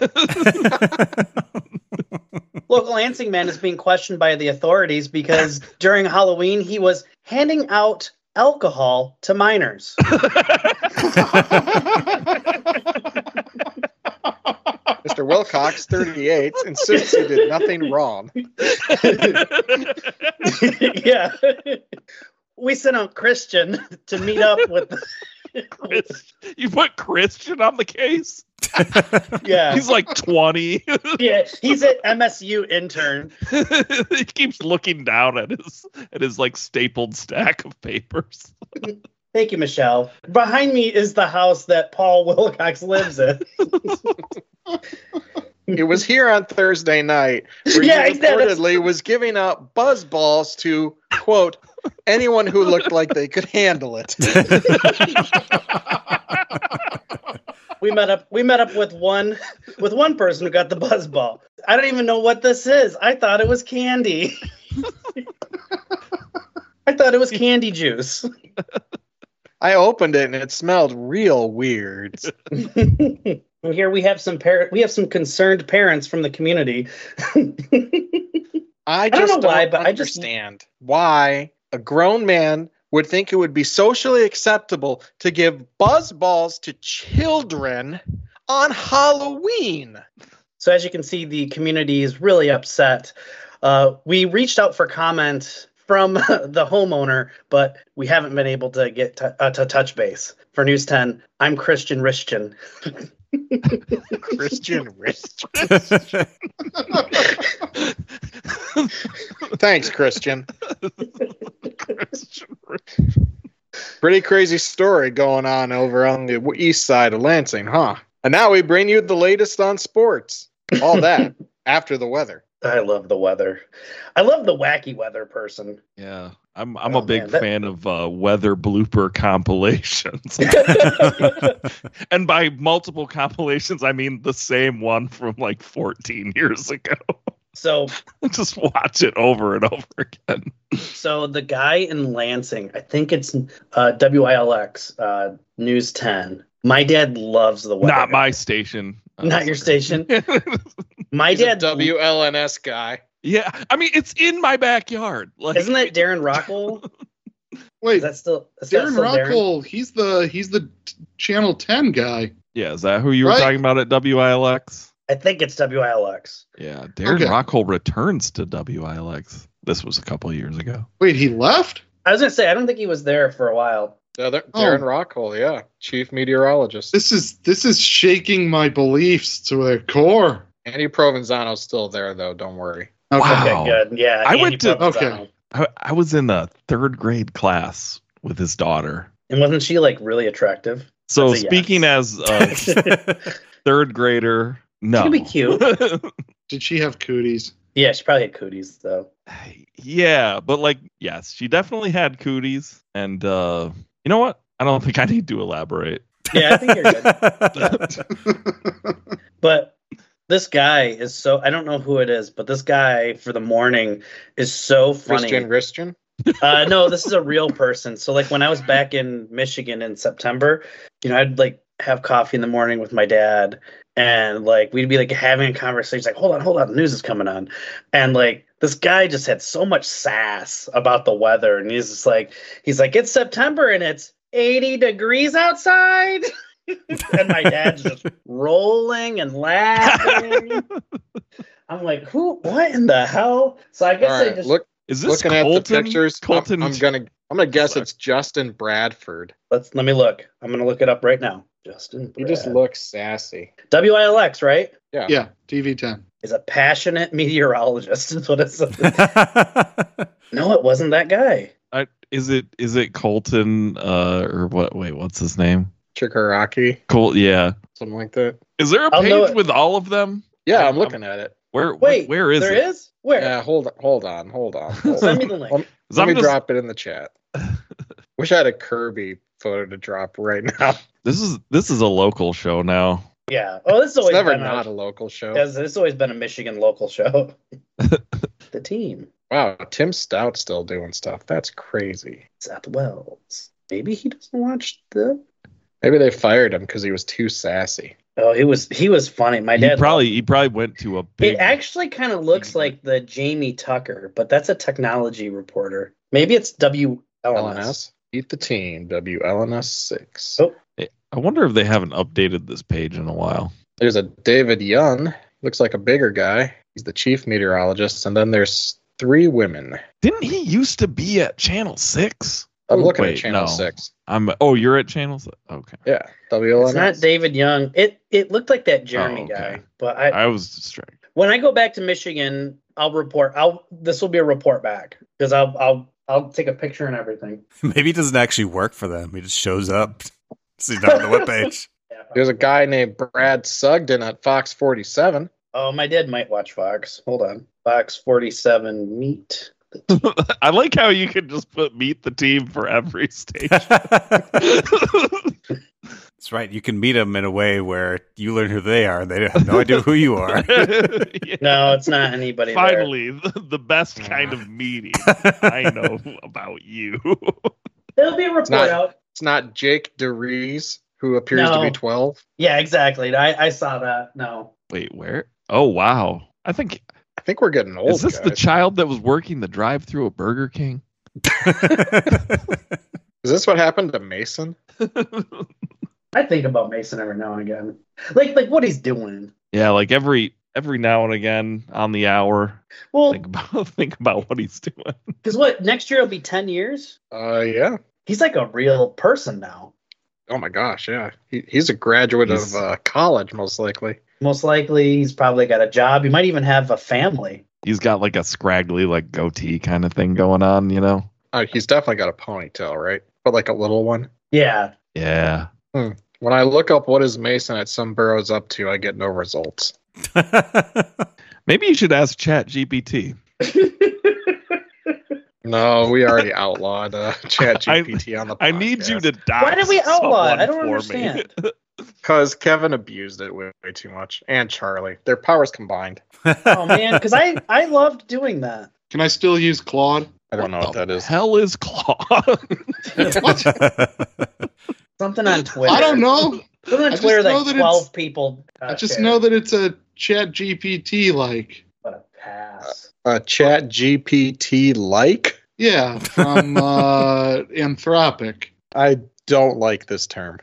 Speaker 3: Local Lansing man is being questioned by the authorities because during Halloween he was handing out alcohol to minors.
Speaker 2: Mister Wilcox, thirty-eight, insists he did nothing wrong.
Speaker 3: Yeah. We sent out Christian to meet up with
Speaker 4: Chris- you put Christian on the case?
Speaker 3: yeah.
Speaker 4: He's like twenty.
Speaker 3: Yeah, he's an M S U intern.
Speaker 4: He keeps looking down at his at his like stapled stack of papers.
Speaker 3: Thank you, Michelle. Behind me is the house that Paul Wilcox lives in.
Speaker 2: It was here on Thursday night where
Speaker 3: Yeah,
Speaker 2: he
Speaker 3: he said it's-
Speaker 2: reportedly was giving out buzz balls to, quote, anyone who looked like they could handle it.
Speaker 3: We met up we met up with one with one person who got the buzz ball. I don't even know what this is. I thought it was candy. I thought it was candy juice.
Speaker 2: I opened it and it smelled real weird.
Speaker 3: Well, here we have some par- we have some concerned parents from the community.
Speaker 2: I
Speaker 3: don't
Speaker 2: just
Speaker 3: know
Speaker 2: don't
Speaker 3: why, but I just-
Speaker 2: understand why a grown man would think it would be socially acceptable to give buzz balls to children on Halloween.
Speaker 3: So as you can see, the community is really upset. Uh, we reached out for comment from the homeowner, but we haven't been able to get t- uh, to touch base. For News ten, I'm Christian Rishchin.
Speaker 2: Christian Rich. Thanks, Christian. Pretty crazy story going on over on the east side of Lansing, huh? And now we bring you the latest on sports. All that after the weather.
Speaker 3: I love the weather. I love the wacky weather person.
Speaker 4: Yeah, I'm I'm
Speaker 3: Oh,
Speaker 4: a big
Speaker 3: man, that-
Speaker 4: fan of uh, weather blooper compilations. And by multiple compilations, I mean the same one from like fourteen years ago.
Speaker 3: So,
Speaker 4: Just watch it over and over again.
Speaker 3: so the guy in Lansing, I think it's uh, W I L X uh, News ten. My dad loves the weather.
Speaker 4: Not my station.
Speaker 3: Not your station. My
Speaker 2: He's a
Speaker 3: dad.
Speaker 2: W L N S guy.
Speaker 4: Yeah, I mean it's in my backyard. Like,
Speaker 3: Isn't that Darren Rockwell?
Speaker 5: Wait,
Speaker 3: Is that still is that
Speaker 5: Darren
Speaker 3: still Darren?
Speaker 5: Rockwell, he's the he's the t- Channel ten guy.
Speaker 4: Yeah, is that who you were
Speaker 5: Right.
Speaker 4: talking about at W I L X?
Speaker 3: I think it's W I L X.
Speaker 4: Yeah, Darren
Speaker 5: Okay.
Speaker 4: Rockwell returns to W I L X. This was a couple of years ago.
Speaker 5: Wait, he left?
Speaker 3: I was gonna say I don't think he was there for a while.
Speaker 2: The other,
Speaker 5: Oh.
Speaker 2: Darren Rockwell, yeah. Chief meteorologist.
Speaker 5: This is this is shaking my beliefs to their core.
Speaker 2: Andy Provenzano's still there, though. Don't worry.
Speaker 5: Okay.
Speaker 4: Wow.
Speaker 3: Okay, good. Yeah,
Speaker 4: I
Speaker 3: Andy
Speaker 4: went to-
Speaker 3: Provenzano.
Speaker 5: okay.
Speaker 4: I, I was in a third grade class with his daughter.
Speaker 3: And wasn't she like really attractive?
Speaker 4: So
Speaker 3: That's a
Speaker 4: speaking
Speaker 3: yes.
Speaker 4: as a third grader, no.
Speaker 3: She can be cute.
Speaker 5: Did she have cooties?
Speaker 3: Yeah, she probably had cooties though.
Speaker 4: Yeah, but like, yes, she definitely had cooties. And uh, you know what? I don't think I need to elaborate.
Speaker 3: Yeah, I think you're good. But this guy is so, I don't know who it is, but this guy for the morning is so funny.
Speaker 2: Christian Christian.
Speaker 3: Uh, no, this is a real person. So like when I was back in Michigan in September, you know, I'd like have coffee in the morning with my dad, and like we'd be like having a conversation. He's like, hold on, hold on, the news is coming on. And like this guy just had so much sass about the weather, and he's just like, he's like, it's September and it's eighty degrees outside. And my dad's just rolling and laughing. I'm like, who, what in the hell? So I guess
Speaker 2: All
Speaker 3: they
Speaker 2: right,
Speaker 3: just
Speaker 2: look,
Speaker 4: Is this
Speaker 2: looking
Speaker 4: Colton?
Speaker 2: at the pictures. I'm-
Speaker 4: Colton.
Speaker 2: I'm, gonna, I'm gonna guess
Speaker 4: Sorry.
Speaker 2: it's Justin Bradford.
Speaker 3: let's let me look. I'm gonna look it up right now. Justin,
Speaker 2: He just
Speaker 3: Brad.
Speaker 2: looks sassy.
Speaker 3: W I L X, right?
Speaker 2: Yeah.
Speaker 5: Yeah, T V ten.
Speaker 3: Is a passionate meteorologist. Is what it says. No, it wasn't that guy.
Speaker 4: I, is it is it Colton uh or what? Wait, what's his name?
Speaker 2: Chikaraki,
Speaker 4: Colt. Yeah.
Speaker 2: something like that.
Speaker 4: Is there a
Speaker 3: I'll know
Speaker 4: page
Speaker 3: it.
Speaker 4: with all of them?
Speaker 2: Yeah,
Speaker 4: I'm-
Speaker 2: I'm looking at it.
Speaker 4: Where?
Speaker 3: Wait,
Speaker 4: where is
Speaker 3: there
Speaker 4: it?
Speaker 3: is? Where?
Speaker 2: Yeah, hold hold on, hold on. Hold
Speaker 3: Send
Speaker 2: on.
Speaker 3: me the link.
Speaker 2: Let,
Speaker 4: 'Cause
Speaker 2: let
Speaker 4: I'm
Speaker 2: me
Speaker 4: just-
Speaker 2: drop it in the chat. Wish I had a Kirby photo to drop right now.
Speaker 4: This is this is a local show now.
Speaker 3: Yeah. Oh, this has
Speaker 2: It's
Speaker 3: always
Speaker 2: never
Speaker 3: been
Speaker 2: not
Speaker 3: a,
Speaker 2: a local show.
Speaker 3: This has always been a Michigan local show. The team.
Speaker 2: Wow, Tim Stout's still doing stuff. That's crazy.
Speaker 3: Seth Wells. Maybe he doesn't watch the.
Speaker 2: Maybe they fired him because he was too sassy.
Speaker 3: Oh, he was he was funny. My
Speaker 4: He
Speaker 3: dad
Speaker 4: probably he probably went to a big.
Speaker 3: It actually kind of looks like the Jamie Tucker, but that's a technology reporter. Maybe it's W L
Speaker 2: L
Speaker 3: N
Speaker 2: N
Speaker 3: S.
Speaker 2: S. Eat the team. W L N S six.
Speaker 3: Oh.
Speaker 4: I wonder if they haven't updated this page in a while.
Speaker 2: There's a David Young. Looks like a bigger guy. He's the chief meteorologist. And then there's three women.
Speaker 4: Didn't he used to be at Channel Six?
Speaker 2: I'm
Speaker 4: Oh,
Speaker 2: looking
Speaker 4: wait,
Speaker 2: at Channel
Speaker 4: no.
Speaker 2: six.
Speaker 4: I'm. Oh, you're at Channel Six. Okay,
Speaker 2: Yeah, W L N S.
Speaker 3: It's not David Young. It it looked like that Jeremy
Speaker 4: Oh, okay.
Speaker 3: guy. But I,
Speaker 4: I was distracted.
Speaker 3: when I go back to Michigan, I'll report. I'll this will be a report back because I'll I'll I'll take a picture and everything.
Speaker 1: Maybe he doesn't actually work for them. He just shows up. So he's not on the webpage.
Speaker 3: Yeah,
Speaker 2: There's a guy named Brad Sugden at Fox forty-seven.
Speaker 3: Oh, my dad might watch Fox. Hold on. Fox forty-seven Meet.
Speaker 4: I like how you can just put meet the team for every station.
Speaker 1: That's right. You can meet them in a way where you learn who they are. And they have no idea who you are.
Speaker 4: Yeah.
Speaker 3: No, it's not anybody there.
Speaker 4: Finally, the, the best kind of meeting. I know about you.
Speaker 3: There'll be a report
Speaker 2: not-
Speaker 3: out.
Speaker 2: It's not Jake DeRees, who appears to
Speaker 3: No.
Speaker 2: be twelve.
Speaker 3: Yeah, exactly. I, I saw that. No.
Speaker 4: Wait, where? Oh, wow. I think
Speaker 2: I think we're getting old.
Speaker 4: is this the
Speaker 2: guys.
Speaker 4: child that was working the drive-through at Burger King?
Speaker 2: Is this what happened to Mason?
Speaker 3: I think about Mason every now and again. Like like what he's doing.
Speaker 4: Yeah, like every every now and again on the hour,
Speaker 3: Well,
Speaker 4: think about think about what he's doing.
Speaker 3: because what next year will be ten years.
Speaker 2: Uh, yeah.
Speaker 3: He's like a real person now.
Speaker 2: Oh my gosh, yeah. He, he's a graduate
Speaker 4: He's-
Speaker 2: of uh, college, most likely.
Speaker 3: Most likely, he's probably got a job. He might even have a family.
Speaker 4: He's got like a scraggly like goatee kind of thing going on, you know?
Speaker 2: Uh, he's definitely got a ponytail, right? But like a little one.
Speaker 3: Yeah.
Speaker 4: Yeah.
Speaker 2: When I look up what is Mason at some boroughs up to, I get no results.
Speaker 4: Maybe you should ask Chat G P T.
Speaker 2: No, we already outlawed uh, ChatGPT on the podcast.
Speaker 4: I need you to die.
Speaker 3: Why did we outlaw it? I don't understand.
Speaker 2: Because Kevin abused it way, way too much. And Charlie. Their powers combined.
Speaker 3: Oh man, because I I loved doing that.
Speaker 5: Can I still use Claude?
Speaker 2: I don't know what that is.
Speaker 4: Hell is Claw.
Speaker 3: Something on Twitter.
Speaker 5: I don't know.
Speaker 3: Something on
Speaker 5: I just
Speaker 3: Twitter
Speaker 5: know
Speaker 3: that
Speaker 5: that
Speaker 3: twelve
Speaker 5: it's-
Speaker 3: people. Uh,
Speaker 5: I just
Speaker 3: shared.
Speaker 5: know that it's a Chat G P T like.
Speaker 3: What a pass.
Speaker 2: Uh, ChatGPT like?
Speaker 5: Yeah, from uh, Anthropic.
Speaker 2: I don't like this term.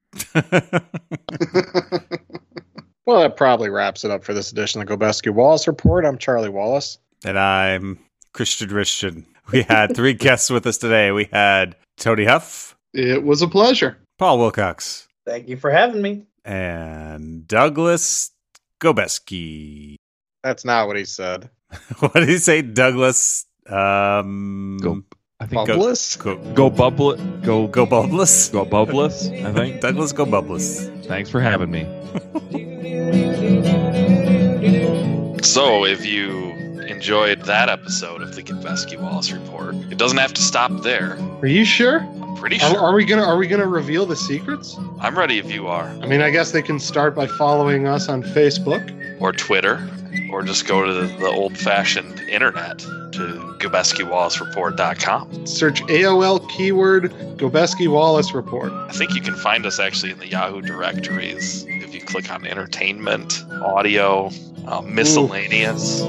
Speaker 2: Well, that probably wraps it up for this edition of the Gobeski Wallace Report. I'm Charlie Wallace.
Speaker 1: And I'm Christian Richard. We had three guests with us today. We had Tony Huff,
Speaker 5: It was a pleasure.
Speaker 1: Paul Wilcox,
Speaker 3: Thank you for having me.
Speaker 1: and Douglas Gobeski.
Speaker 2: That's not what he said.
Speaker 1: What did he say, Douglas? Um,
Speaker 4: Go- I think
Speaker 2: Bubbless?
Speaker 1: Go,
Speaker 4: go bubble go
Speaker 1: go Bubbless.
Speaker 4: go bubbless. I think.
Speaker 1: Douglas, go Bubbless.
Speaker 4: Thanks for having me.
Speaker 6: So, if you enjoyed that episode of the Gobeski Wallace Report, it doesn't have to stop there.
Speaker 5: Are you sure?
Speaker 6: I'm pretty
Speaker 5: Are,
Speaker 6: sure.
Speaker 5: are we gonna Are we gonna reveal the secrets?
Speaker 6: I'm ready if you are.
Speaker 5: I mean, I guess they can start by following us on Facebook.
Speaker 6: Or Twitter. Or just go to the, the old-fashioned internet to Gobeski Wallace Report dot com.
Speaker 5: Search A O L keyword Gobeski Wallace Report.
Speaker 6: I think you can find us actually in the Yahoo directories if you click on entertainment, audio, um, miscellaneous.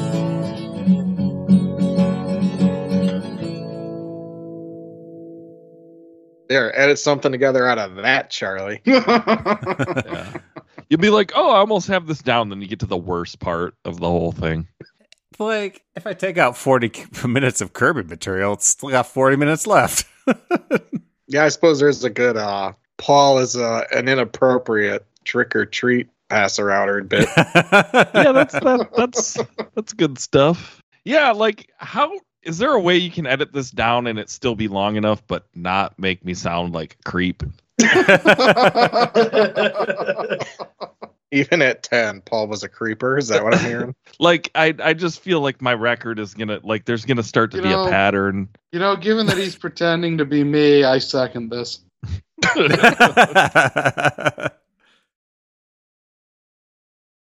Speaker 2: There, edit something together out of that, Charlie.
Speaker 4: Yeah. You'll be like, oh, I almost have this down. Then you get to the worst part of the whole thing.
Speaker 1: Like, if I take out forty minutes of Kirby material, it's still got forty minutes left.
Speaker 2: Yeah, I suppose there's a good uh Paul is uh, an inappropriate trick or treat passer outer bit.
Speaker 4: Yeah, that's that, that's that's good stuff. Yeah, like how is there a way you can edit this down and it still be long enough but not make me sound like a creep?
Speaker 2: Even at ten, Paul was a creeper. Is that what I'm hearing?
Speaker 4: Like I I just feel like my record is gonna like there's gonna start to
Speaker 5: You
Speaker 4: be
Speaker 5: know-
Speaker 4: a pattern.
Speaker 5: You know, given that he's pretending to be me, I second this.